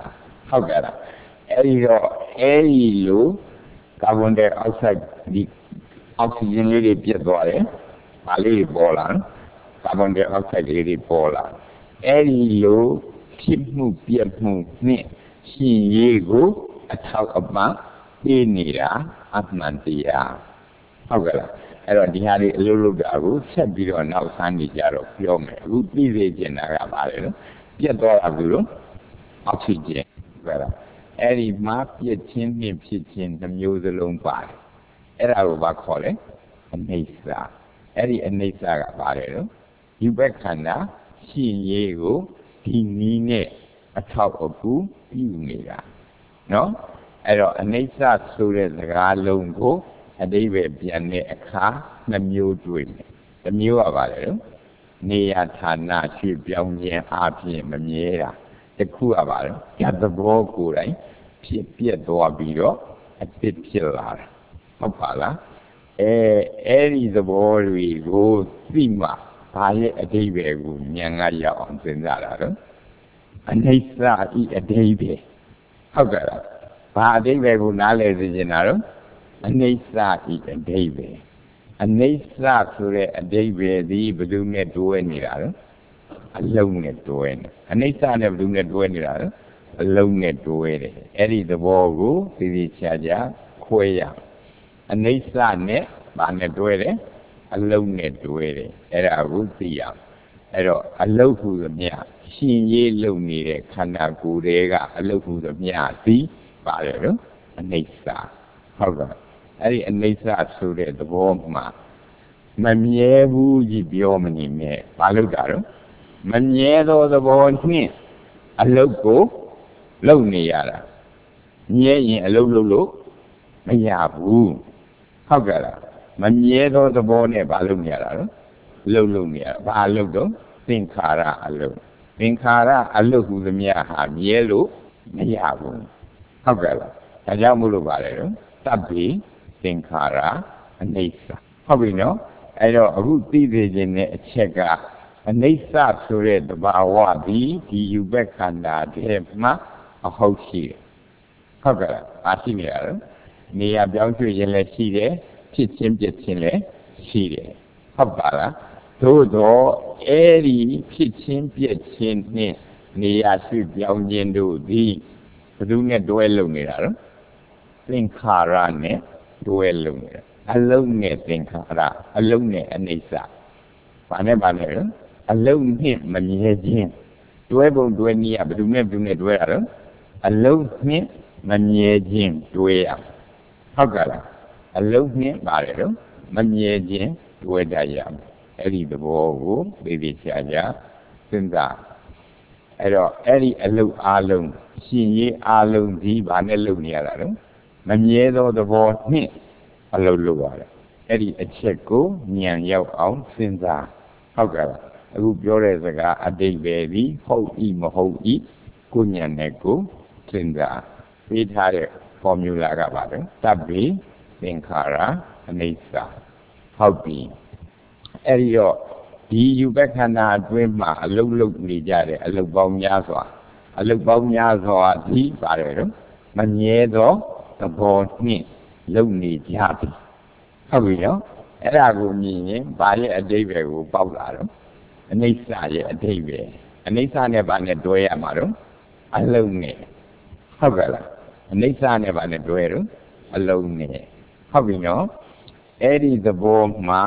ဟုတ်ကဲ့လားအဲ့ဒီတော့အဲ့ဒီလိုကာဗွန်ဒိုင်အောက်ဆိုက်ဒီအောက်ဆီဂျင်လေးတွေပြတ်သွားတယ်။ဘာလေးတွေပေါ်လာကာဗွန်ဒိုင်အောက်ဆိုက်လေးတွေပေါ်လာအဲ့ဒီလိုဖြစ်မှုပြတ်မှုနဲ့ရှင်ရေးကိုအထောက်အပံ့ပေးနေတာအမှန်တရားဟုတ်ကဲ့လားအဲ့တော့ဒီဟာတွေအလုပ်လုပ်တာကိုဆက်ပြီးတော့နောက်ဆန်းနေကြတော့ပြောမယ်အခုသိစေချင်တာကဘာလဲလို့ပြတ်သွားတာဘူးလို့အောက်ဆီဂျင်ဟုတ်ကဲ့လားအဲ့ဒီမှာပြည့်ချင်းနှင့်ဖြစ်ချင်းနှမျိုးစလုံးပါတယ်အဲ့ဒါကိုဘာခေါ်လဲအနိစ္စအဲ့ဒီအနိစ္စကဘာလဲလို့ယူဘက်ခန္ဓာရှင်ရေးကိုဒီနည်းနဲ့အထောက်အကူပြုနေတာနော်အဲ့တော့အနိစ္စဆိုတဲ့စကားလုံးကိုအဓိပ္ပာယ်ပြန်တဲ့အခါနှမျိုးတွေ့မယ်တစ်မျိုးကဘာလဲလို့နေရာဌာနရွှေ့ပြောင်းခြင်းအပြင်မမြဲတာတစ်ခုကဘာလဲဓာတ်သဘောကိုယ်တိုင်ဖြစ်ပြက်သွားပြီးတော့အဖြစ်ဖြစ်လာတာဟုတ်ပါလားအဲ့ဒီသဘောတွေကိုသိမှဘာရဲ့အဓိပ္ပာယ်ကိုဉာဏ်ကရောက်အောင်စဉ်းစားတာတော့အနိစ္စဤအဓိပ္ပာယ်ဟုတ်ကဲ့လားဘာအဓိပ္ပာယ်ကိုနားလည်သိချင်တာတော့အနိစ္စဤအဓိပ္ပာယ်အနိစ္စဆိုတဲ့အဓိပ္ပာယ်ဒီဘယ်သူနဲ့တွဲနေတာလဲအလုံးနဲ့တွဲနေအနိစ္စနဲ့ဘယ်သူနဲ့တွဲနေတာလဲအလုံးနဲ့တွဲတယ်အဲ့ဒီသဘောကိုသိသိချာချာခွဲရအနိစ္စနဲ့ဘာနဲ့တွဲတယ်အလုံးနဲ့တွဲတယ်အဲ့ဒါကိုသိရအဲ့တော့အလုံးဟုသမျှရှင်ရေးလုံနေတဲ့ခန္ဓာကိုယ်တွေကအလုံးဟုသမျှသိပါတယ်နော်အနိစ္စဟုတ်ကဲ့အဲ့ဒီအနိစ္စဆိုတဲ့သဘောမှာမမြဲဘူးကြီးပြောမနေနဲ့ဘာလို့တာတော့မမြဲသောသဘောနှင့်အလုံးကိုလုံနေရတာမြဲရင်အလုံးလုံးလို့မရဘူးဟုတ်ကဲ့လားမမြဲသောသဘောနဲ့ဘာလုပ်နေရတာလဲလုံနေရတာဘာလုပ်တော့သင်္ခါရအလုံးသင်္ခါရအလုံးဟူသမျှဟာမြဲလို့မရဘူးဟုတ်ကဲ့လားဒါကြောင့်မို့လို့ပါလေတော့တပ္ပိသင်္ခါရအနိစ္စဟုတ်ပြီနော်အဲ့တော့အခုသိသိခြင်းနဲ့အချက်ကအနိစ္စဆိုတဲ့သဘာဝသည်ဒီယူဘက်ခန္ဓာထဲမှာအဟုတ်ရှိတယ်ဟုတ်ကဲ့လားအားရှိနေရတယ်နေရာပြောင်းရွှေ့ခြင်းလည်းရှိတယ်ဖြစ်ချင်းပြည့်ချင်းလည်းရှိတယ်ဟုတ်ပါလားသို့တော့အဲ့ဒီဖြစ်ချင်းပြည့်ချင်းနဲ့နေရာရွှေ့ပြောင်းခြင်းတို့သည်ဘယ်သူနဲ့တွဲလုံနေတာလဲသင်္ခါရနဲ့တွဲလုံနေတာအလုံးနဲ့သင်္ခါရအလုံးနဲ့အနိစ္စဘာနဲ့လဲအလုံးနဲ့မမြဲခြင်းတွဲပုံတွဲနည်းကဘယ်သူနဲ့တွဲတာလဲအလုံးနဲ့မမြဲခြင်းတွဲရဟုတ်ကဲ့လားအလုံးနဲ့ပါတယ်တော့မမြဲခြင်းတွဲတတ်ရအဲ့ဒီသဘောကိုသိသိချာချာစဉ်းစားအဲ့တော့အဲ့ဒီအလုံးအလုံးရှင်ရေးအလုံးဒီဘာနဲ့လုပ်နေရတာလဲမမြဲသောသဘောနဲ့အလုံးလုပ်ရတယ်အဲ့ဒီအချက်ကိုဉာဏ်ရောက်အောင်စဉ်းစားဟုတ်ကဲ့လားအခုပြောတဲ့စကားအတိတ်ပဲဒီဟုတ်ဤမဟုတ်ဤကိုဉာဏ်နဲ့ကိုစဉ်းစားပေးထားတဲ့ formula ကပါတယ်တပ္ပိသင်္ခါရအနိစ္စဟုတ်ပြီအဲ့ဒီတော့ဒီယူဘက်ခန္ဓာအတွင်းမှာအလုတ်လုတ်နေကြတယ်အလုတ်ပေါင်းများစွာဒီပါတယ်တော့မမြဲသောသဘောနှင့်လုံနေကြပြီဟုတ်ပြီနော်အဲ့ဒါကိုမြင်ရင်ဘာရဲ့အတိတ်ပဲကိုပေါက်လာတော့အနိစ္စရဲ့အတိတ်ပဲအနိစ္စနဲ့ဘာနဲ့တွဲရမှာတော့အလုံးနဲ့ဟုတ်ကဲ့လားအနိစ္စနဲ့ဘာနဲ့တွဲတော့အလုံးနဲ့ဟုတ်ပြီနော်အဲ့ဒီသဘောမှာ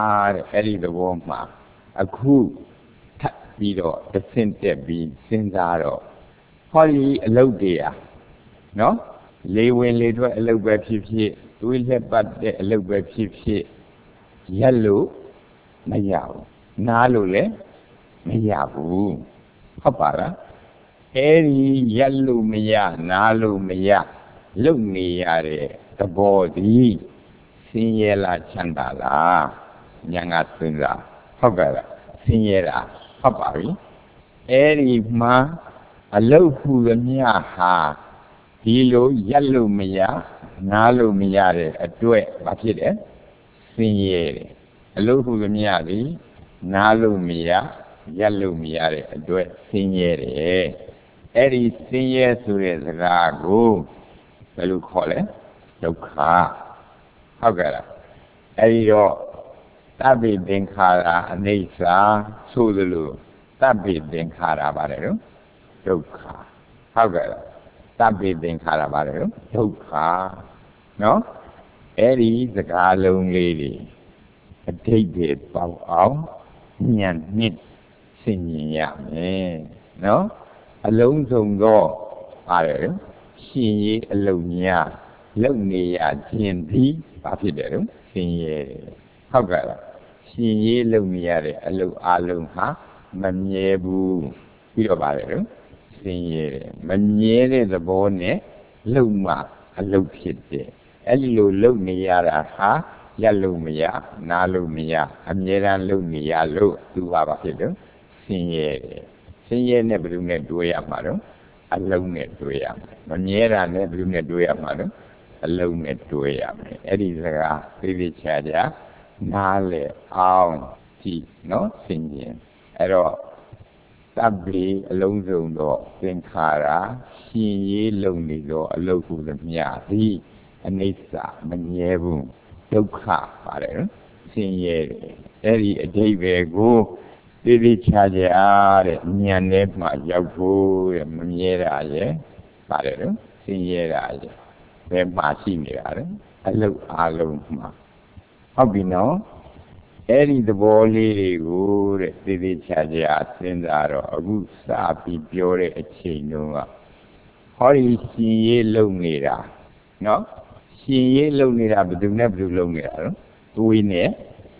အခုထပ်ပြီးတော့တစ်ဆင့်တက်ပြီးစဉ်းစားတော့ဟောဒီအလုပ်တရားနော်လေဝင်လေထွက်အလုပ်ပဲဖြစ်ဖြစ်တွေးလက်ပတ်တဲ့အလုပ်ပဲဖြစ်ဖြစ်ရက်လို့မရဘူးနားလို့လည်းမရဘူးဟုတ်ပါလားအဲ့ဒီရက်လို့မရနားလို့မရလုပ်နေရတဲ့သဘောဒီဆင်းရဲလားချမ်းသာလားဉာဏ်ကစဉ်းစားဟုတ်ကဲ့လားဆင်းရဲတာဟုတ်ပါပြီအဲ့ဒီမှာအလုတ်ဟုသမျှဟာဒီလိုရက်လို့မရနားလို့မရတဲ့အတွက်ဘာဖြစ်တယ်ဆင်းရဲတယ်အလုတ်ဟုသမျှဒီနားလို့မရရက်လို့မရတဲ့အတွက်ဆင်းရဲတယ် Eri Sinye Sure Sagago, Pelu Kole, Dukha, Hagara, Erio, Tabi Dinkara, Nisa, Sudulu, Tabi Dinkara Barero, Dukha, Hagara, Tabi Dinkara Barero, Dukha, no? Eri Zagalung lady, a dated bow out, Nyan Nit, singing yam, no? Alone don't go, are she alone ya, lonely ya, TNT, Papiderum, sing However, she lonely ya, alone ha, Maniebu, Pirobarum, sing Maniere the bone, Luma, a low kid. Elu lonely ya, ha, Yalumia, Nalumia, Amieran lumia, low, to Abafidum, sing Sinye never do net do ya madam, alone net do ya. Maniera never do net do ya madam, alone net do ya. Edizara, Vivi Chadia, Nale, Aun, Tea, no, Sinye. Ero, Tabby, alone zone do, Sinkara, Sinye, lonely do, a local of Miati, Anissa, Maniebu, Doka, father, Sinye, Eddie, a day very go. Vivi Chadia, Nianema, Yabu, Maniera, Padre, Siniera, then Masimira, a look alone. How be no? Eddie the volley, good, Vivi Chadia, Sendaro, a good sappy, pure, a chain. How is she lonely? No? She lonely, but do never do lonely. Do we near?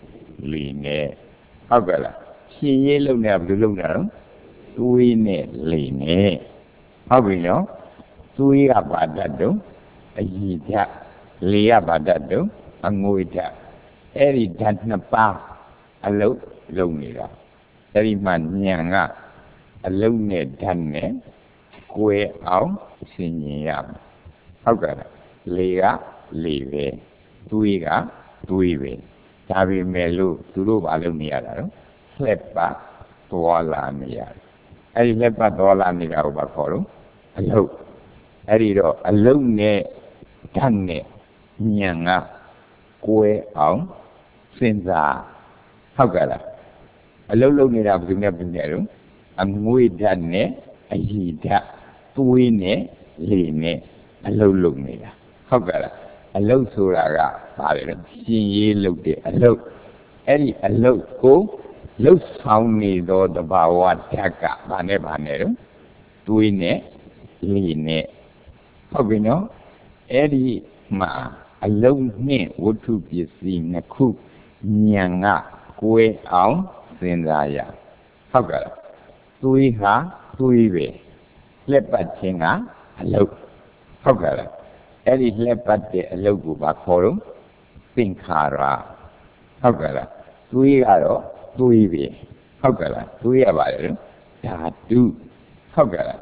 Lean, how well? She yellow never look down. We need lean. How we know? We are bad that do. A yita, Lia bad that do. A muita. Every dantna pa. A low lonera. Every man yanga. A lonely danne. Square out. Singing yam. How got it? Lia, leave. Tuiga, tuive. Tabi melu, turu baluniara. Lepa, Tuala Mia. I lepa Tuala Mia over Coro. Alone. Erido, alone, Tanne, Nyanga, Kue Aung, Sinza, Hagala. Alone in up to Nebunero, and Mui Danne, a Yida, Tuine, Line, alone. Hagala. Alone Suraga, father, she looked it, alone. Eri alone go. Look found me though the Bawa Taka, Bane, Tuine, Line. How we know? Eddie Ma, alone me, would to be seen a cook, Nyanga, Kue Aung, Sindaya. How got it? Tuiha, Tuive. Lepat Chinga, alone. How got it? Eddie lepat the alogu bakorum, Pinkara. How got it? Tuigaro. Tuive, Hogala, Tuiabar, Dadu, Hogala.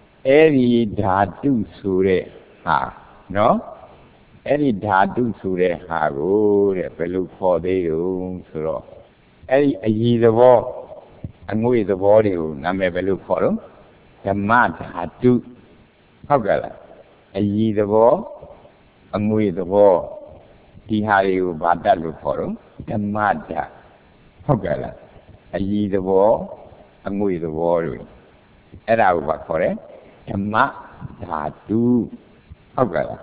Eri Dadu Sure Ha, no? Eri Dadu Sure Ha, good, a fellow for the room, so. Eri a ye the war, and with the body, Namebelu for the mad Hadu, Hogala. A ye the war, and with the war, Tihari Badalu for the mad. Hogala, a ye the war, and with the war. And I was for it, a ma, Dadu, Hogala.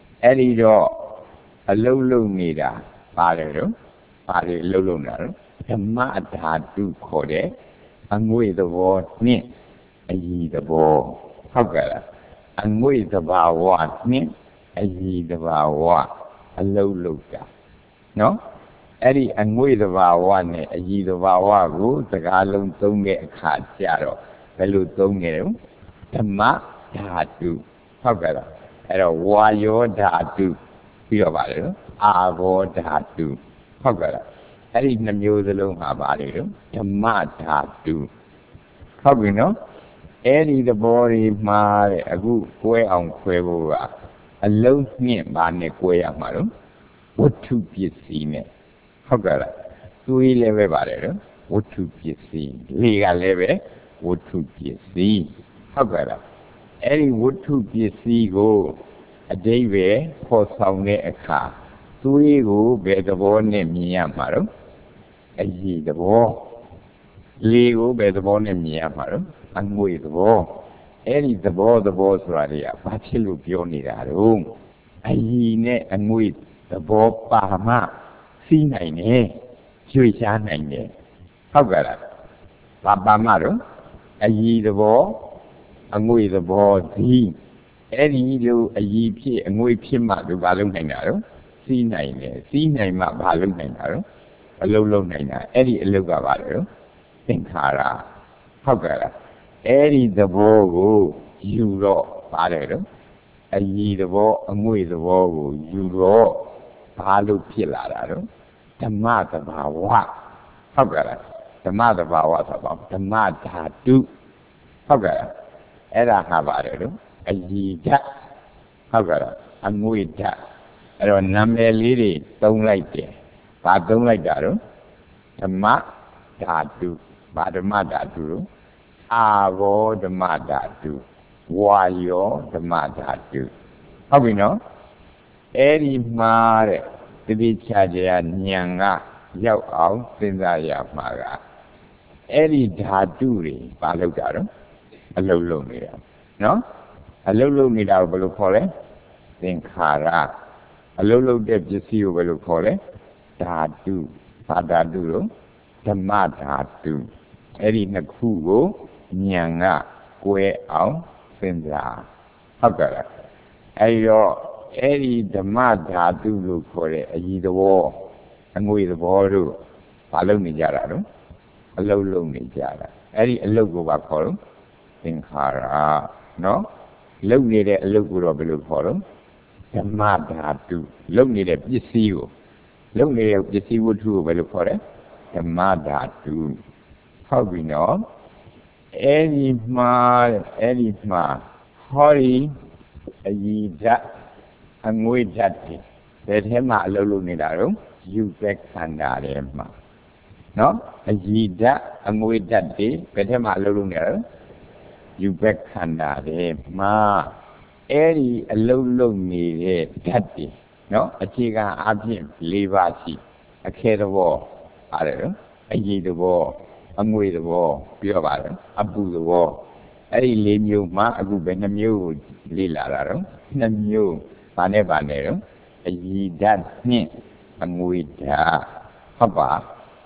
Edido, a low meter, Padre, Padre Lulunar, a ma, Dadu, Code, and with the war, me, a ye the war, Hogala. And with the bar what, me, a ye the bar what, a low looker. No? Eddie and we the one, a ye the Vawago, the Galum don't get a card, Jaro, Pelu don't get him, the ma, Dadu, Hogala, and a Wayo Dadu, Piovalu, Avo Dadu, Hogala, Eddie the Musalum Habadu, the ma Dadu. How we know? Eddie the body, ma, a good way on Queva, a low me, Bane Quea Maru, what to be seen. Hogala, Tui leve barrel, what to be seen. Liga leve, what to be seen. Hogala, Eri wutu pisigo a dave for sound a car. Tuigo be the born in Miyamaro. A ye the war. Lego be the born in Miyamaro. And with the war. Eri the balls radia. Bachilu pionira room. A ye ne and with the ball Bahama. See nine. Jewish nine. How got it? Papa Maro. A ye the ball. A with the ball thee. Any do a ye pie and we pima to balloon hangaro. See nine, see nine map balloon hangaro. A low nina, any luga valero. Think hara. How got any the ball you raw valero. A ye the ball and we the ball you raw. Palu pilaro. The mother of our what? How got the mother of our what about the mother do? How got Era Havaro, a ye that, however, and with that. I don't number lady, don't like it. But don't like that. The mat that do, but the mother do. Avo the mother do. Wayo the mother do. How we know? Eri mare, the bichaja nyanga, yao out, Sindaya Maga. Eri daduri, Balogaro. A low nida. No? A low nida will call it. Then Kara. A low depth you see will call it. Dadu. Padaduro. The Madadu. Eri Nakugo. Nyanga. Kwe out. Sinza. Hagara. Ayo. Eri the Madadu call it. A ye the war. And we the war. Follow me, Jarado. A low nida. Eri a logo call. Think hara, no? Look near a look of a look for them. The mother do. Look near a PCU. Look near a PCU too, a look for it. The mother do. How we know? Any ma, hurry, a ye that, and wait that. Let him a look near a room. You back and ma. No? A ye that, and wait that day. Let him a look near You back Kanda, ma. Eri a low me, daddy. No, a chiga abim, levasi, a kid of war, other, a ye the war, a way the war, pure other, a boo the war. Eri lame you, ma, a good benamu, lila, namu, panebanero, a ye dad, and with Papa.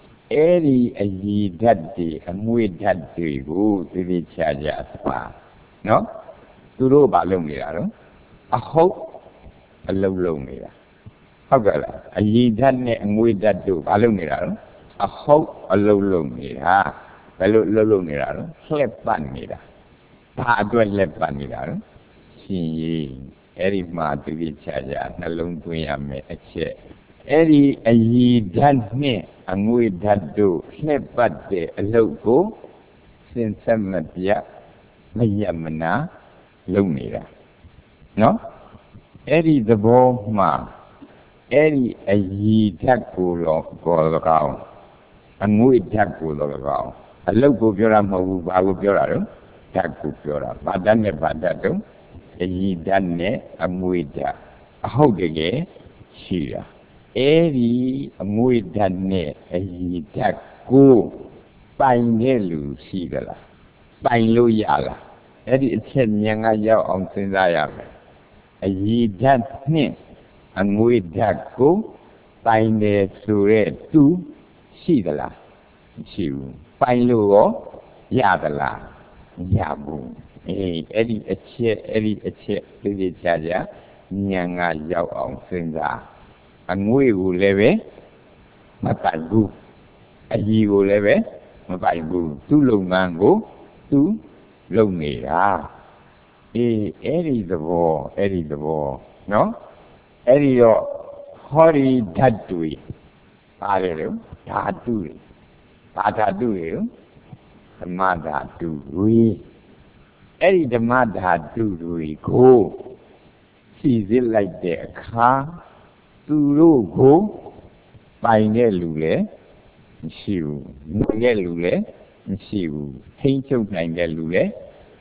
Eri a ye daddy and we daddy go to the charge spa. No? To do balloon mirror. A hope a low mirror. How got a ye daddy and we that do balloon mirror. A hope a low mirror. A low mirror. Slip ban mirror. Pa do a left ban mirror. See Eri ma to the charge, a long way I met a chair. Eri a ye daddy. And we that do, but the logo, since some Matia, Mayamana, Lumira. No? Eri the ball ma, Eri a ye tackle go around, and we tackle around. A logo Purama, I will Puraro, tackle Pura, but then never that do, a ye done, and we that. A hold again, Shira. Eri a muy dane a ye that go by Nelu Sigala. By Loyala. Eri ten younger yaw on Sindayam. A ye that ne and we that go by ne Sure to Sigala. Shiu. By Luo Yadala. Yabu. Eri a chair, the Chaja, Nyanga yaw on Sinda. And we will live Matagu. A ye will live Matagu. Too long mango, too long mira. Eddie the war, no? Eddie your hurry that do it. Padre, that do it. Pata do it. The mother do we. Eddie the mother do we go. Sees it like their car. Tu ro go by Nelule, she, Nelule, she, Paint of Nelule,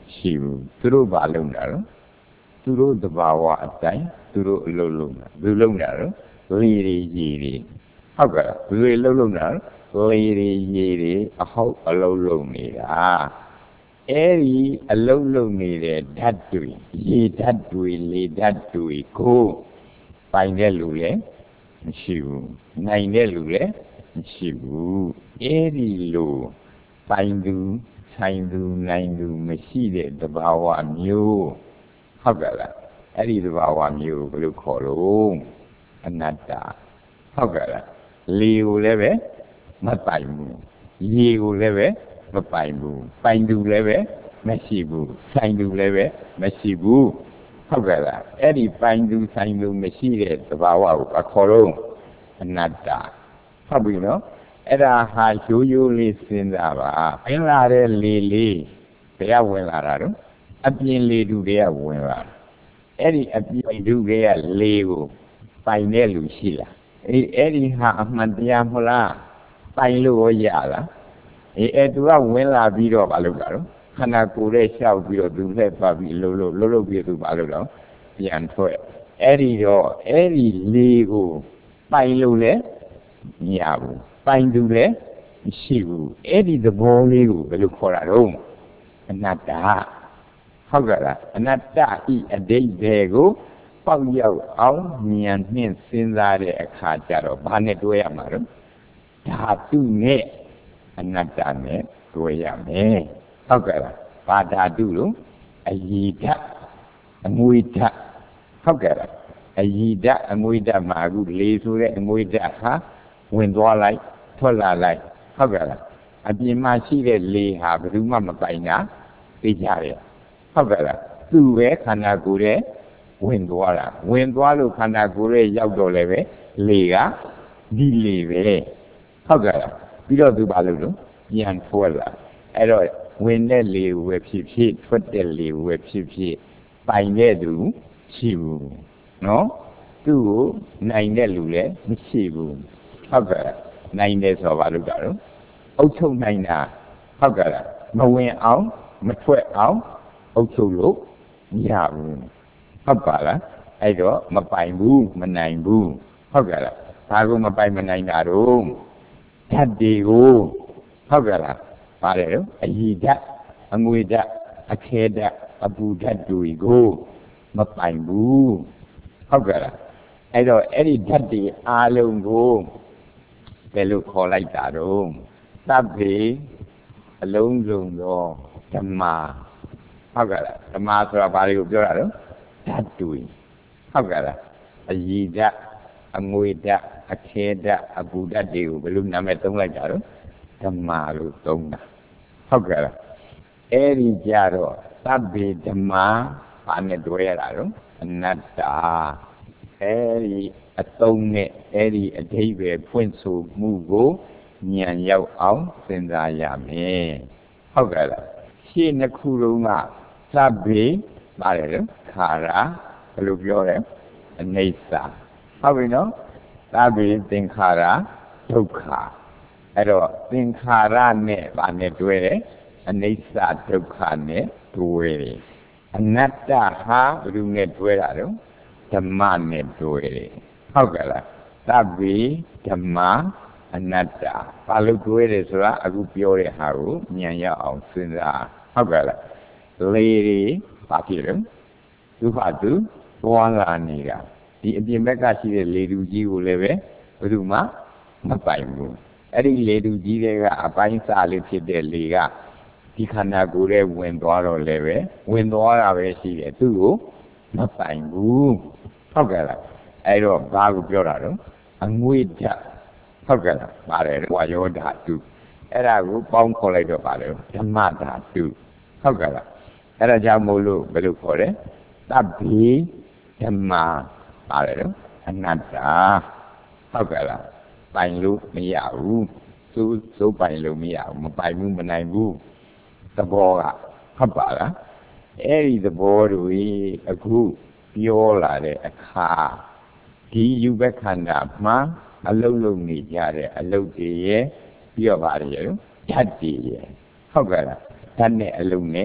ရှိဘူးသူတို့ဘာလုပ်တာလဲသူတို့တဘာဝအတိုင်းသူတို့အလုပ်လုပ်တာဘယ်လိုလုပ်တာလဲလေတွေရေတွေဟုတ်ကဲ့ဘယ်လိုလုပ်တာလေတွေရေတွေအဟောက်အလုပ်လုပ်နေတာအဲ့ဒီအလုံးလုံးနေတဲ့ဓာတ်တွေရေဓာတ်တွေလေဓာတ်တွေကိုပိုင်တဲ့လူလည်းမရှိဘူးနိုင်တဲ့လူလည်းမရှိဘူးအဲ့ဒီလိုပိုင်သူဆိုင်သူနိုင်သူမရှိတဲ့သဘာဝမျိုးဟုတ်ကဲ့လားအဲ့ဒီသဘာဝမျိုးဘယ်လိုခေါ်လို့အနတ္တဟုတ်ကဲ့လားလေကိုလည်းပဲမပိုင်ဘူးရေကိုလည်းပဲမပိုင်ဘူးပိုင်သူလည်းပဲမရှိဘူးဆိုင်သူလည်းပဲမရှိဘူးဟုတ်ကဲ့လားအဲ့ဒီပိုင်သူဆိုင်သူမရှိတဲ့သဘာဝကိုအခေါ်လို့အနတ္တဟုတ်ပြီနော်အဲ့ဒါဟာရိုးရိုးလေးစဉ်းစားပါဝင်လာတဲ့လေလေးဘယ်ကဝင်လာတာတော့အပြင်လေတူတွေကဝင်လာအဲ့ဒီအပြင်တူတွေကလေကိုပိုင်တဲ့လူရှိလားအဲ့ဒီဟာအမှန်တရားမဟုတ်လားပိုင်လို့ရလားအဲ့သူကဝင်လာပြီးတော့မလုပ်တာတော့ခန္ဓာကိုယ်ရဲ့လျှောက်ပြီးတော့သူလှည့်သွားပြီးလှုပ်ပြီးသူမလုပ်တော့ပြန်ထွက်အဲ့ဒီတော့အဲ့ဒီလေကိုပိုင်လို့လည်းမရဘူးပိုင်သူလည်းမရှိဘူးအဲ့ဒီသဘောလေးကိုဘယ်လိုခေါ်တာတော့အနတ္တဟုတ်ကဲ့လားအနတ္တဤအဓိပ္ပာယ်ကိုပေါက်ရောက်အောင်ဉာဏ်နှင့်စဉ်းစားတဲ့အခါကျတော့ဘာနဲ့တွဲရမှာတော့ဓာတုနဲ့အနတ္တနဲ့တွဲရမယ်ဟုတ်ကဲ့လားဘာဓာတုလို့အယိဓာတ်အမွေဓာတ်ဟုတ်ကဲ့လားအယိဓာတ်အမွေဓာတ်မှာအခုလေဆိုတဲ့အမွေဓာတ်ဟာဝင်သွားလိုက်ထွက်လာလိုက်ဟုတ်ကဲ့လားအပြင်မှာရှိတဲ့လေဟာဘယ်သူမှမပိုင်တာသိကြတယ်ဟုတ်ကဲ့လားသူ့ပဲခန္ဓာကိုယ်ရဲ့ဝင်သွားတာဝင်သွားလို့ခန္ဓာကိုယ်ရဲ့ရောက်တော့လည်းပဲလေကဒီလေပဲဟုတ်ကဲ့လားပြီးတော့သူဘာလုပ်လို့ပြန်ထွက်လာအဲ့တော့ဝင်တဲ့လေဝယ်ဖြစ်ဖြစ်ထွက်တဲ့လေဝယ်ဖြစ်ဖြစ်ပိုင်တဲ့သူရှိဘူးနော်သူ့ကိုနိုင်တဲ့လူလည်းမရှိဘူးဟုတ်ကဲ့နိုင်တယ်ဆိုတော့ဘာလုပ်တာတော့အုပ်ချုပ်နိုင်တာဟုတ်ကဲ့လားမဝင်အောင်မထွက်အောင်အုပ်ချုပ်လို့မရဘူးဟုတ်ပါလားအဲ့တော့မပိုင်ဘူးမနိုင်ဘူးဟုတ်ကဲ့လားဘာကိုမပိုင်မနိုင်တာတော့ဓာတ်တွေကိုဟုတ်ကဲ့လားပါတယ်တော့အယိဓာတ်အငွေဓာတ်အခဲဓာတ်အပူဓာတ်တွေကိုမပိုင်ဘူးဟုတ်ကဲ့လားအဲ့တော့အဲ့ဒီဓာတ်တွေအားလုံးကိုဘယ်လိုခေါ်လိုက်တာတော့သဗ္ဗေအလုံးစုံသောဓမ္မဟုတ်ကဲ့လားဓမ္မဆိုတာဘာတွေကိုပြောတာတော့ဓာတ်တွေဟုတ်ကဲ့လားအယိဓာတ်အငွေဓာတ်အခဲဓာတ်အပူဓာတ်တွေကိုဘယ်လိုနာမည်သုံးလိုက်တာတော့ဓမ္မလို့သုံးတာဟုတ်ကဲ့လားအဲ့ဒီကြတော့သဗ္ဗေဓမ္မဘာနဲ့တွဲရတာတော့အနတ္တအဲ့ဒီအသုံးနဲ့အဲ့ဒီအဓိပ္ပာယ်ဖွင့်ဆိုမှုကိုဉာဏ်ရောက်အောင်စဉ်းစားရမယ်ဟုတ်ကဲ့လားရှင်းနှစ်ခုလုံးကသဗ္ဗေပါတယ်လေခါရဘယ်လိုပြောလဲအနိစ္စဟုတ်ပြီနော်သဗ္ဗေသင်္ခါရဒုက္ခအဲ့တော့သင်္ခါရနဲ့ဘာနဲ့တွဲတယ်အနိစ္စဒုက္ခနဲ့တွဲတယ်အနတ္တဟာဘယ်သူနဲ့တွဲတာတော့ဓမ္မနဲ့တွဲတယ်ဟုတ်ကဲ့လားသဗ္ဗေဓမ္မအနတ္တဘာလို့တွဲတယ်ဆိုတာအခုပြောတဲ့ဟာကိုဉာဏ်ရအောင်စဉ်းစားဟုတ်ကဲ့လားလေတွေဘာဖြစ်လဲသူ့ဟာသူသွားလာနေတာဒီအပြင်ဘက်ကရှိတဲ့လေတူကြီးကိုလည်းပဲဘယ်သူမှမပိုင်ဘူးအဲ့ဒီလေတူကြီးတွေကအပိုင်းစားလေးဖြစ်တဲ့လေကဒီခန္ဓာကိုယ်ရဲ့ဝင်သွားတော့လည်းပဲဝင်သွားတာပဲရှိတယ်သူ့ကိုမပိုင်ဘူးဟုတ်ကဲ့လားအဲ့တော့ဘာကိုပြောတာတော့အငွေ့ဓာတ်ဟုတ်ကဲ့လားပါတယ်ဝါယောဓာတုအဲ့ဒါကိုပေါင်းခေါ်လိုက်တော့ပါတယ်ဓမ္မဓာတုဟုတ်ကဲ့လားအဲ့ဒါကြောင့်မို့လို့ဘယ်လိုခေါ်လဲသဗ္ဗေဓမ္မပါတယ်တော့အနတ္တဟုတ်ကဲ့လားပိုင်လို့မရဘူးစိုးပိုင်လို့မရဘူးမပိုင်ဘူးမနိုင်ဘူးသဘောကဟုတ်ပါလားအဲ့ဒီသဘောတွေအခုပြောလာတဲ့အခါဒီယူဘခန္ဓာမှာအလုံးလုံးနေကြတဲ့အလုပ်တွေရဲ့ပြီးတော့ပါတယ်ရောဓာတ်တွေရဲ့ဟုတ်ကဲ့လားဓာတ်နဲ့အလုံးနဲ့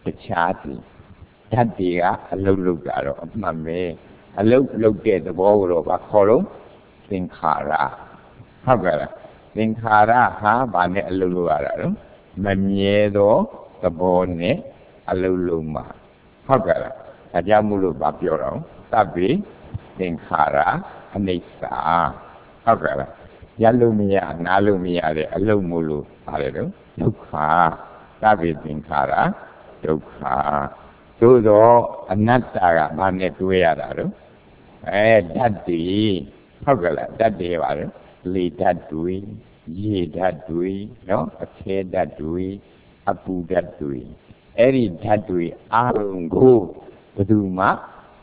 the chati. That dia a look at Mame, a look at the ball of a column, Thinkara. However, Thinkara ha bane a luluaro, Mamiedo, the bone, a luluma. However, a jamulu babioro, Tabi, Thinkara, a nisa. However, Yalumia, Nalumia, a lumulu, Aledo, Dukha, Tabi Thinkara, Dukha. So, another man to wear that day, that day, lead that way, ye that way, no, a chair that way, a poo that way. Every that way, I don't go to do my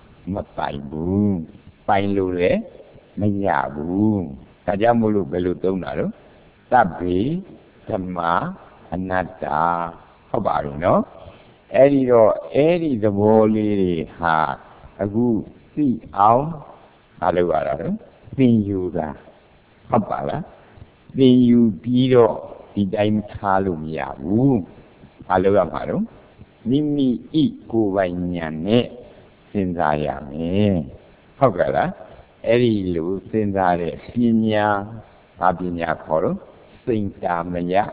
boom, fine lule, maya boom, Tajamulu Belutona, that be, Tama, another, how about you know? Eddie the Wally ha a good see out, Alawara, then you da Hopala, then you beat the dime calumia, woo, Alawaro, Mimi eat go by Yane, since I am Hogala, Eddie Lu, since I Pina, Abinia Coro, Saint Damaya,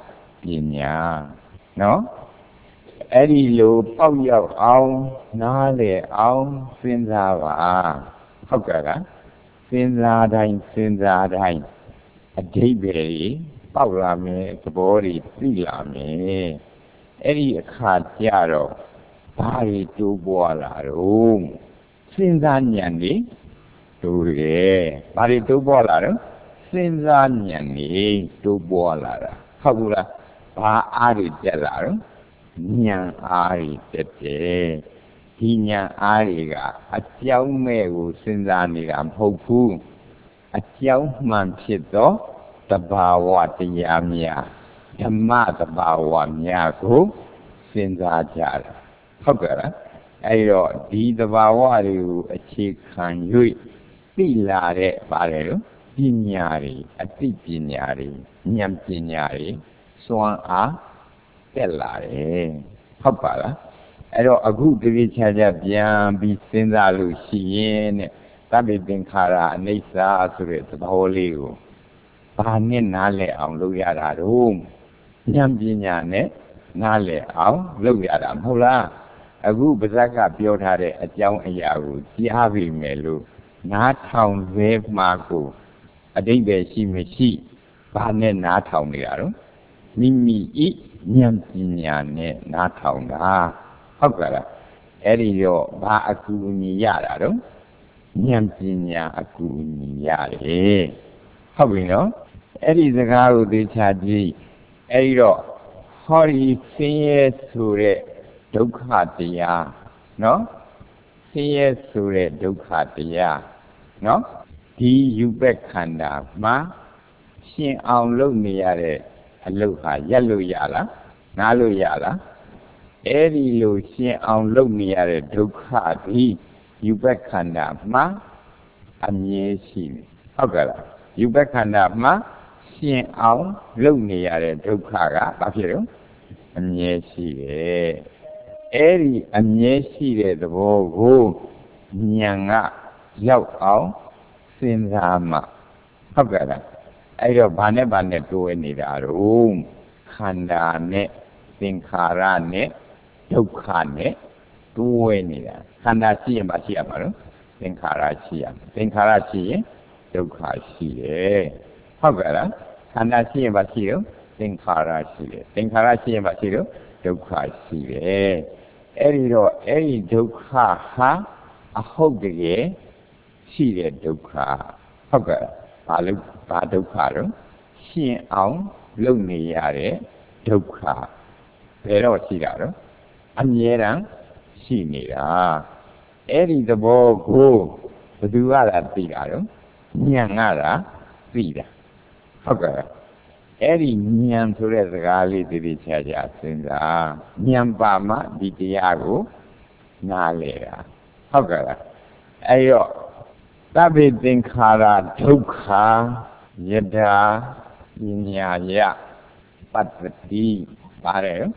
Pina, no? အဲ့ဒီလိုပေါက်ရောက်အောင်နားလေအောင်စဉ်းစားပါဟုတ်ကဲ့လားစဉ်းစားတိုင်းအဓိပ္ပာယ်ကြီးပေါက်လာမယ်သဘောတွေသိလာမယ်အဲ့ဒီအခါကျတော့ဘာတွေတိုးပွားလာတော့စဉ်းစားဉာဏ်တွေတိုးတယ်ဘာတွေတိုးပွားလာတော့စဉ်းစားဉာဏ်တွေတိုးပွားလာတာဟုတ်ဘူးလားဘာအားတွေတက်လာတော့ဉာဏ်အားတွေတက်တယ်ဒီဉာဏ်အားတွေကအကြောင်းမဲ့ကိုစဉ်းစားနေတာမဟုတ်ဘူးအကြောင်းမှန်ဖြစ်သောတဘာဝတရားများဓမ္မတဘာဝများကိုစဉ်းစားကြတယ်ဟုတ်ကဲ့လားအဲ့တော့ဒီတဘာဝတွေကိုအခြေခံ၍သိလာတဲ့ပါတယ်လို့ပညာတွေအသိပညာတွေဉာဏ်ပညာတွေစွမ်းအားတက်လာတယ်ဟုတ်ပါလားအဲ့တော့အခုတတိချာချာပြန်ပြီးစဉ်းစားလို့ရှိရင်တဲ့သဗ္ဗေသင်္ခါရအနိစ္စဆိုတဲ့သဘောလေးကိုဘာနဲ့နားလည်အောင်လုပ်ရတာတော့ဉာဏ်ပညာနဲ့နားလည်အောင်လုပ်ရတာမဟုတ်လားအခုပါဇက်ကပြောထားတဲ့အကြောင်းအရာကိုကြားပြီမယ်လို့နားထောင်ရဲမှာကိုအဓိပ္ပာယ်ရှိမရှိဘာနဲ့နားထောင်နေတာတော့မိမိဤဉာဏ်ပညာနဲ့နားထောင်တာဟုတ်ကဲ့လားအဲ့ဒီတော့ဘာအကူအညီရတာတော့ဉာဏ်ပညာအကူအညီရတယ်ဟုတ်ပြီနော်အဲ့ဒီစကားကိုသိချကြည့်အဲ့ဒီတော့ဟောဒီဆင်းရဲဆိုတဲ့ဒုက္ခတရားနော်ဆင်းရဲဆိုတဲ့ဒုက္ခတရားနော်ဒီယူပက်ခန္ဓာမှာရှင်အောင်လုပ်နေရတဲ့အလုပ်ဟာရက်လို့ရလားနားလို့ရလားအဲ့ဒီလိုရှင်အောင်လုပ်နေရတဲ့ဒုက္ခဒီယူပက်ခန္ဓာမှာအမြဲရှိတယ်ဟုတ်ကဲ့လားယူပက်ခန္ဓာမှာရှင်အောင်လုပ်နေရတဲ့ဒုက္ခကဘာဖြစ်လို့အမြဲရှိတယ်အဲ့ဒီအမြဲရှိတဲ့သဘောကိုဉာဏ်ကရောက်အောင်စဉ်းစားမှဟုတ်ကဲ့လားအဲ့တော့ဘာနဲ့တွဲနေတာတော့ခန္ဓာနဲ့သင်္ခါရနဲ့ဒုက္ခနဲ့တွဲနေတာခန္ဓာရှိရင်ဘာရှိရမှာလဲသင်္ခါရရှိရသင်္ခါရရှိရင်ဒုက္ခရှိတယ်ဟုတ်ကဲ့လားခန္ဓာရှိရင်ဘာရှိရောသင်္ခါရရှိတယ်သင်္ခါရရှိရင်ဘာရှိရောဒုက္ခရှိတယ်အဲ့ဒီတော့အဲ့ဒီဒုက္ခဟာအဟုတ်တကယ်ရှိတဲ့ဒုက္ခဟုတ်ကဲ့ဘာဒုက္ခတော့ရှင်အောင်လုပ်နေရတဲ့ဒုက္ခဘယ်တော့ရှိတာတော့အမြဲတမ်းရှိနေတာအဲ့ဒီသဘောကိုဘယ်သူကသာသိတာတော့ဉာဏ်ကသာသိတာဟုတ်ကဲ့အဲ့ဒီဉာဏ်ဆိုတဲ့စကားလေးတည်ချာချာစဉ်းစားဉာဏ်ပါမှဒီတရားကိုနားလေတာဟုတ်ကဲ့အဲ့တော့သဗ္ဗေသင်္ခါရဒုက္ခယထာပညာယပတ္တိပါတယ်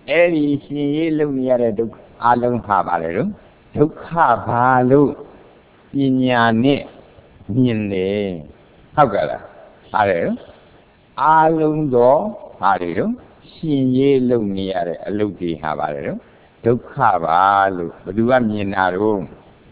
Eri si lumiere duk alung habaleru. Duk habalu. Pinyane. Mine. Hagala. Haleru. Alung do. Haleru. Sinye lumiere. Luki habaleru. Duk habalu. Badua minaru.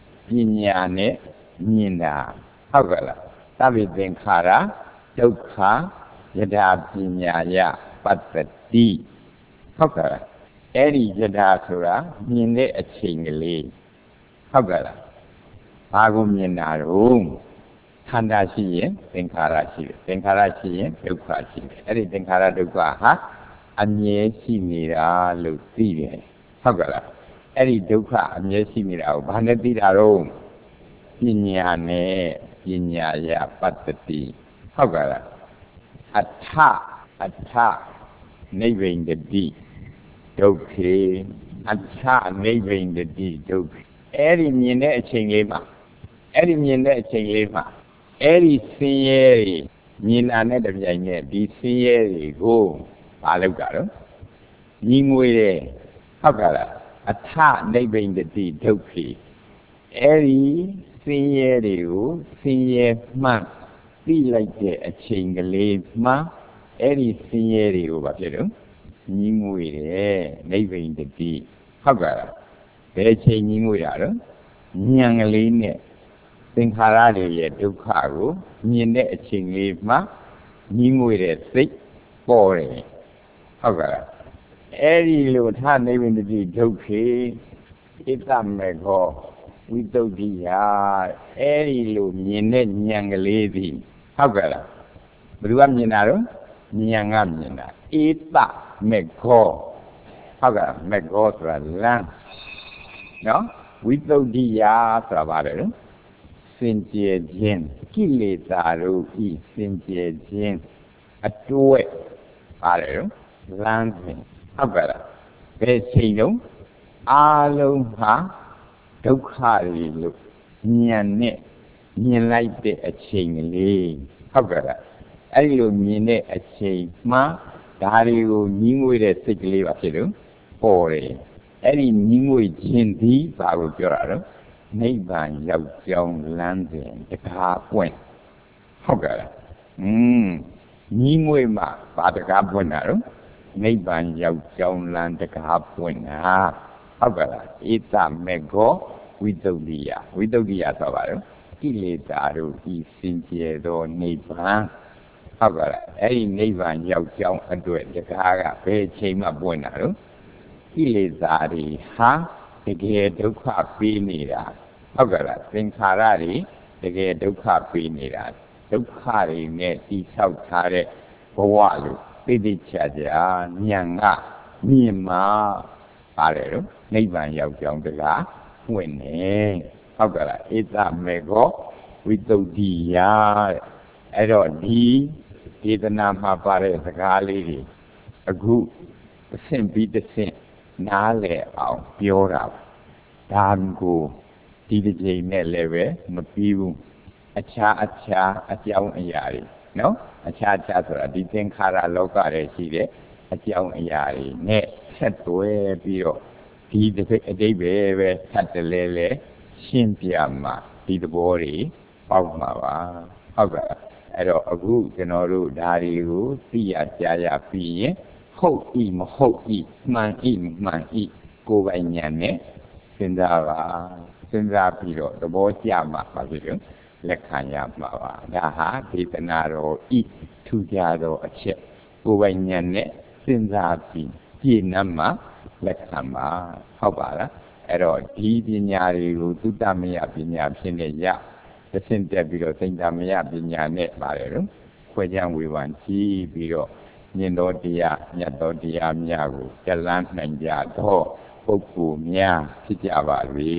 Pinyane. Mina. Hagala. Tabi Denkara. Dukha. Yada pinyaya. Patati. ဟုတ်ကဲ့အဲ့ဒီယထာဆိုတာမြင်တဲ့အချိန်ကလေးဟုတ်ကဲ့လားဘာကိုမြင်တာတော့ခန္ဓာရှိရင်သင်္ခါရရှိတယ်သင်္ခါရရှိရင်ဒုက္ခရှိတယ်အဲ့ဒီသင်္ခါရဒုက္ခဟာအမြဲရှိနေတာလို့သိတယ်ဟုတ်ကဲ့လားအဲ့ဒီဒုက္ခအမြဲရှိနေတာကိုဘာနဲ့သိတာတော့ပညာနဲ့ပညာယပတ္တိဟုတ်ကဲ့လားအထနိဗ္ဗိန္ဒတိဒုက္ခေအထနိဗ္ဗိန္ဒတိဒုက္ခေအဲ့ဒီမြင်တဲ့အချိန်လေးမှာအဲ့ဒီမြင်တဲ့အချိန်လေးမှာအဲ့ဒီဆင်းရဲတွေမြင်တာနဲ့တပြိုင်နက်ဒီဆင်းရဲတွေကိုမလုပ်တာတော့ညီငွေတယ်ဟုတ်ကဲ့လားအထနိဗ္ဗိန္ဒတိဒုက္ခေအဲ့ဒီဆင်းရဲတွေကိုဆင်းရဲမှန်သိလိုက်တဲ့အချိန်ကလေးမှာအဲ့ဒီဆင်းရဲတွေကိုဘာဖြစ်တော့ညီငွေတယ်နိဗ္ဗိန္ဒတိဟုတ်ကဲ့လားဘယ်ချိန်ညီငွေတာတော့ဉာဏ်ကလေးနဲ့သင်္ခါရတွေရဲ့ဒုက္ခကိုမြင်တဲ့အချိန်လေးမှာညီငွေတဲ့စိတ်ပေါ်တယ်ဟုတ်ကဲ့လားအဲ့ဒီလိုထနိဗ္ဗိန္ဒတိဒုက္ခေဣတမေခောဝိတုဒ္ဓိယအဲ့ဒီလိုမြင်တဲ့ဉာဏ်ကလေးသည်ဟုတ်ကဲ့လားဘယ်သူကမြင်တာတော့ဉာဏ်ကမြင်တာဧတမေခောဟုတ်ကဲ့မေခောဆိုတာလမ်းနော်ဝိသုဒ္ဓိယဆိုတာပါတယ်နော်စင်ကြယ်ခြင်းကိလေသာတို့ဤစင်ကြယ်ခြင်းအတွဲပါတယ်နော်လမ်းစဉ်ဟုတ်ကဲ့လားဘယ်ချိန်လုံးအာလုံးဟာဒုက္ခတွေလို့ဉာဏ်နဲ့မြင်လိုက်တဲ့အချိန်ကလေးဟုတ်ကဲ့လားအဲ့ဒီလိုမြင်တဲ့အချိန်မှာဒါတွေကိုညီးငွေတဲ့စိတ်ကလေးပါဖြစ်လို့ပေါ်တယ်အဲ့ဒီညီးငွေခြင်းဒီဘာကိုပြောတာတော့နိဗ္ဗာန်ရောက်ကြောင်းလမ်းစဉ်တကားပွင့်ဟုတ်ကဲ့လားညီးငွေမှာဘာတကားပွင့်တာတော့နိဗ္ဗာန်ရောက်ကြောင်းလမ်းတကားပွင့်တာဟုတ်ကဲ့လားဧတမေခောဝိသုဒ္ဓိယဝိသုဒ္ဓိယဆိုပါတော့ကိလေသာတို့ဤစင်ကြယ်သောနိဗ္ဗာန်ဟုတ်ကဲ့လားအဲ့ဒီနိဗ္ဗာန်ရောက်ကြောင်းအတွက်တကားကဘယ်ချိန်မှပွင့်တာတော့ကိလေသာတွေဟာတကယ်ဒုက္ခပေးနေတာဟုတ်ကဲ့လားသင်္ခါရတွေတကယ်ဒုက္ခပေးနေတာဒုက္ခတွေနဲ့တိဆောက်ထားတဲ့ဘဝလို့သိသိချာချာဉာဏ်ကမြင်မှာပါတယ်လို့နိဗ္ဗာန်ရောက်ကြောင်းတကားပွင့်နေဟုတ်ကဲ့လားဧတမေခောဝိသုဒ္ဓိယတဲ့အဲ့တော့ဒီဒေသနာမှာပါတဲ့စကားလေးတွေအခုတစ်ဆင့်ပြီးတစ်ဆင့်နားလည်အောင်ပြောတာဒါကိုဒီတစ်ချိန်နဲ့လည်းပဲမပြီးဘူးအခြားအကြောင်းအရာတွေနော်အခြားဆိုတာဒီသင်္ခါရလောကထဲရှိတဲ့အကြောင်းအရာတွေနဲ့ဆက်သွဲပြီးတော့ဒီတစ်ဖက်အတိတ်ပဲထပ်တလဲလဲရှင်းပြမှာဒီသဘောတွေပေါက်မှာပါဟုတ်ကဲ့အဲ့တော့အခုကျွန်တော်တို့ဓာရီကိုသိရကြားရပြီးရင်ဟုတ်ဤမဟုတ်ဤမှန်ဤမှန်ဤကိုယ်ပိုင်ဉာဏ်နဲ့စဉ်းစားပါစဉ်းစားပြီးတော့သဘောကျမှာပါပြီလို့လက်ခံရမှာပါဒါဟာဒေသနာတော်ဤထူကြသောအချက်ကိုယ်ပိုင်ဉာဏ်နဲ့စဉ်းစားပြီးပြည့်နှံ့မှာလက်ခံပါဟုတ်ပါလားအဲ့တော့ဒီပညာတွေကိုသုတ္တမယပညာဖြစ်နေရတစ်ဆင့်တက်ပြီးတော့သိဉ္ဇာမယပညာနဲ့ပါတယ်လို့ခွဲခြားဝေဖန်ကြည့်ပြီးတော့မြင်တော်တရားမြတ်တော်တရားများကိုကြလန်းနိုင်ကြသောပုဂ္ဂိုလ်များဖြစ်ကြပါစေ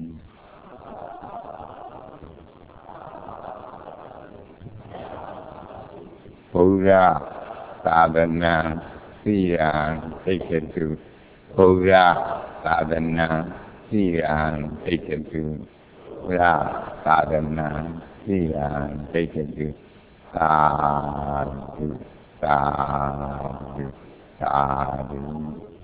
ဘုရားသာသနာစိရန်သိက္ခာတုဘုရားသာသနာစိရန်သိက္ခာတုဘုရားသာသနာစိရန်သိက္ခာတုသာဓုသာဓုသာဓု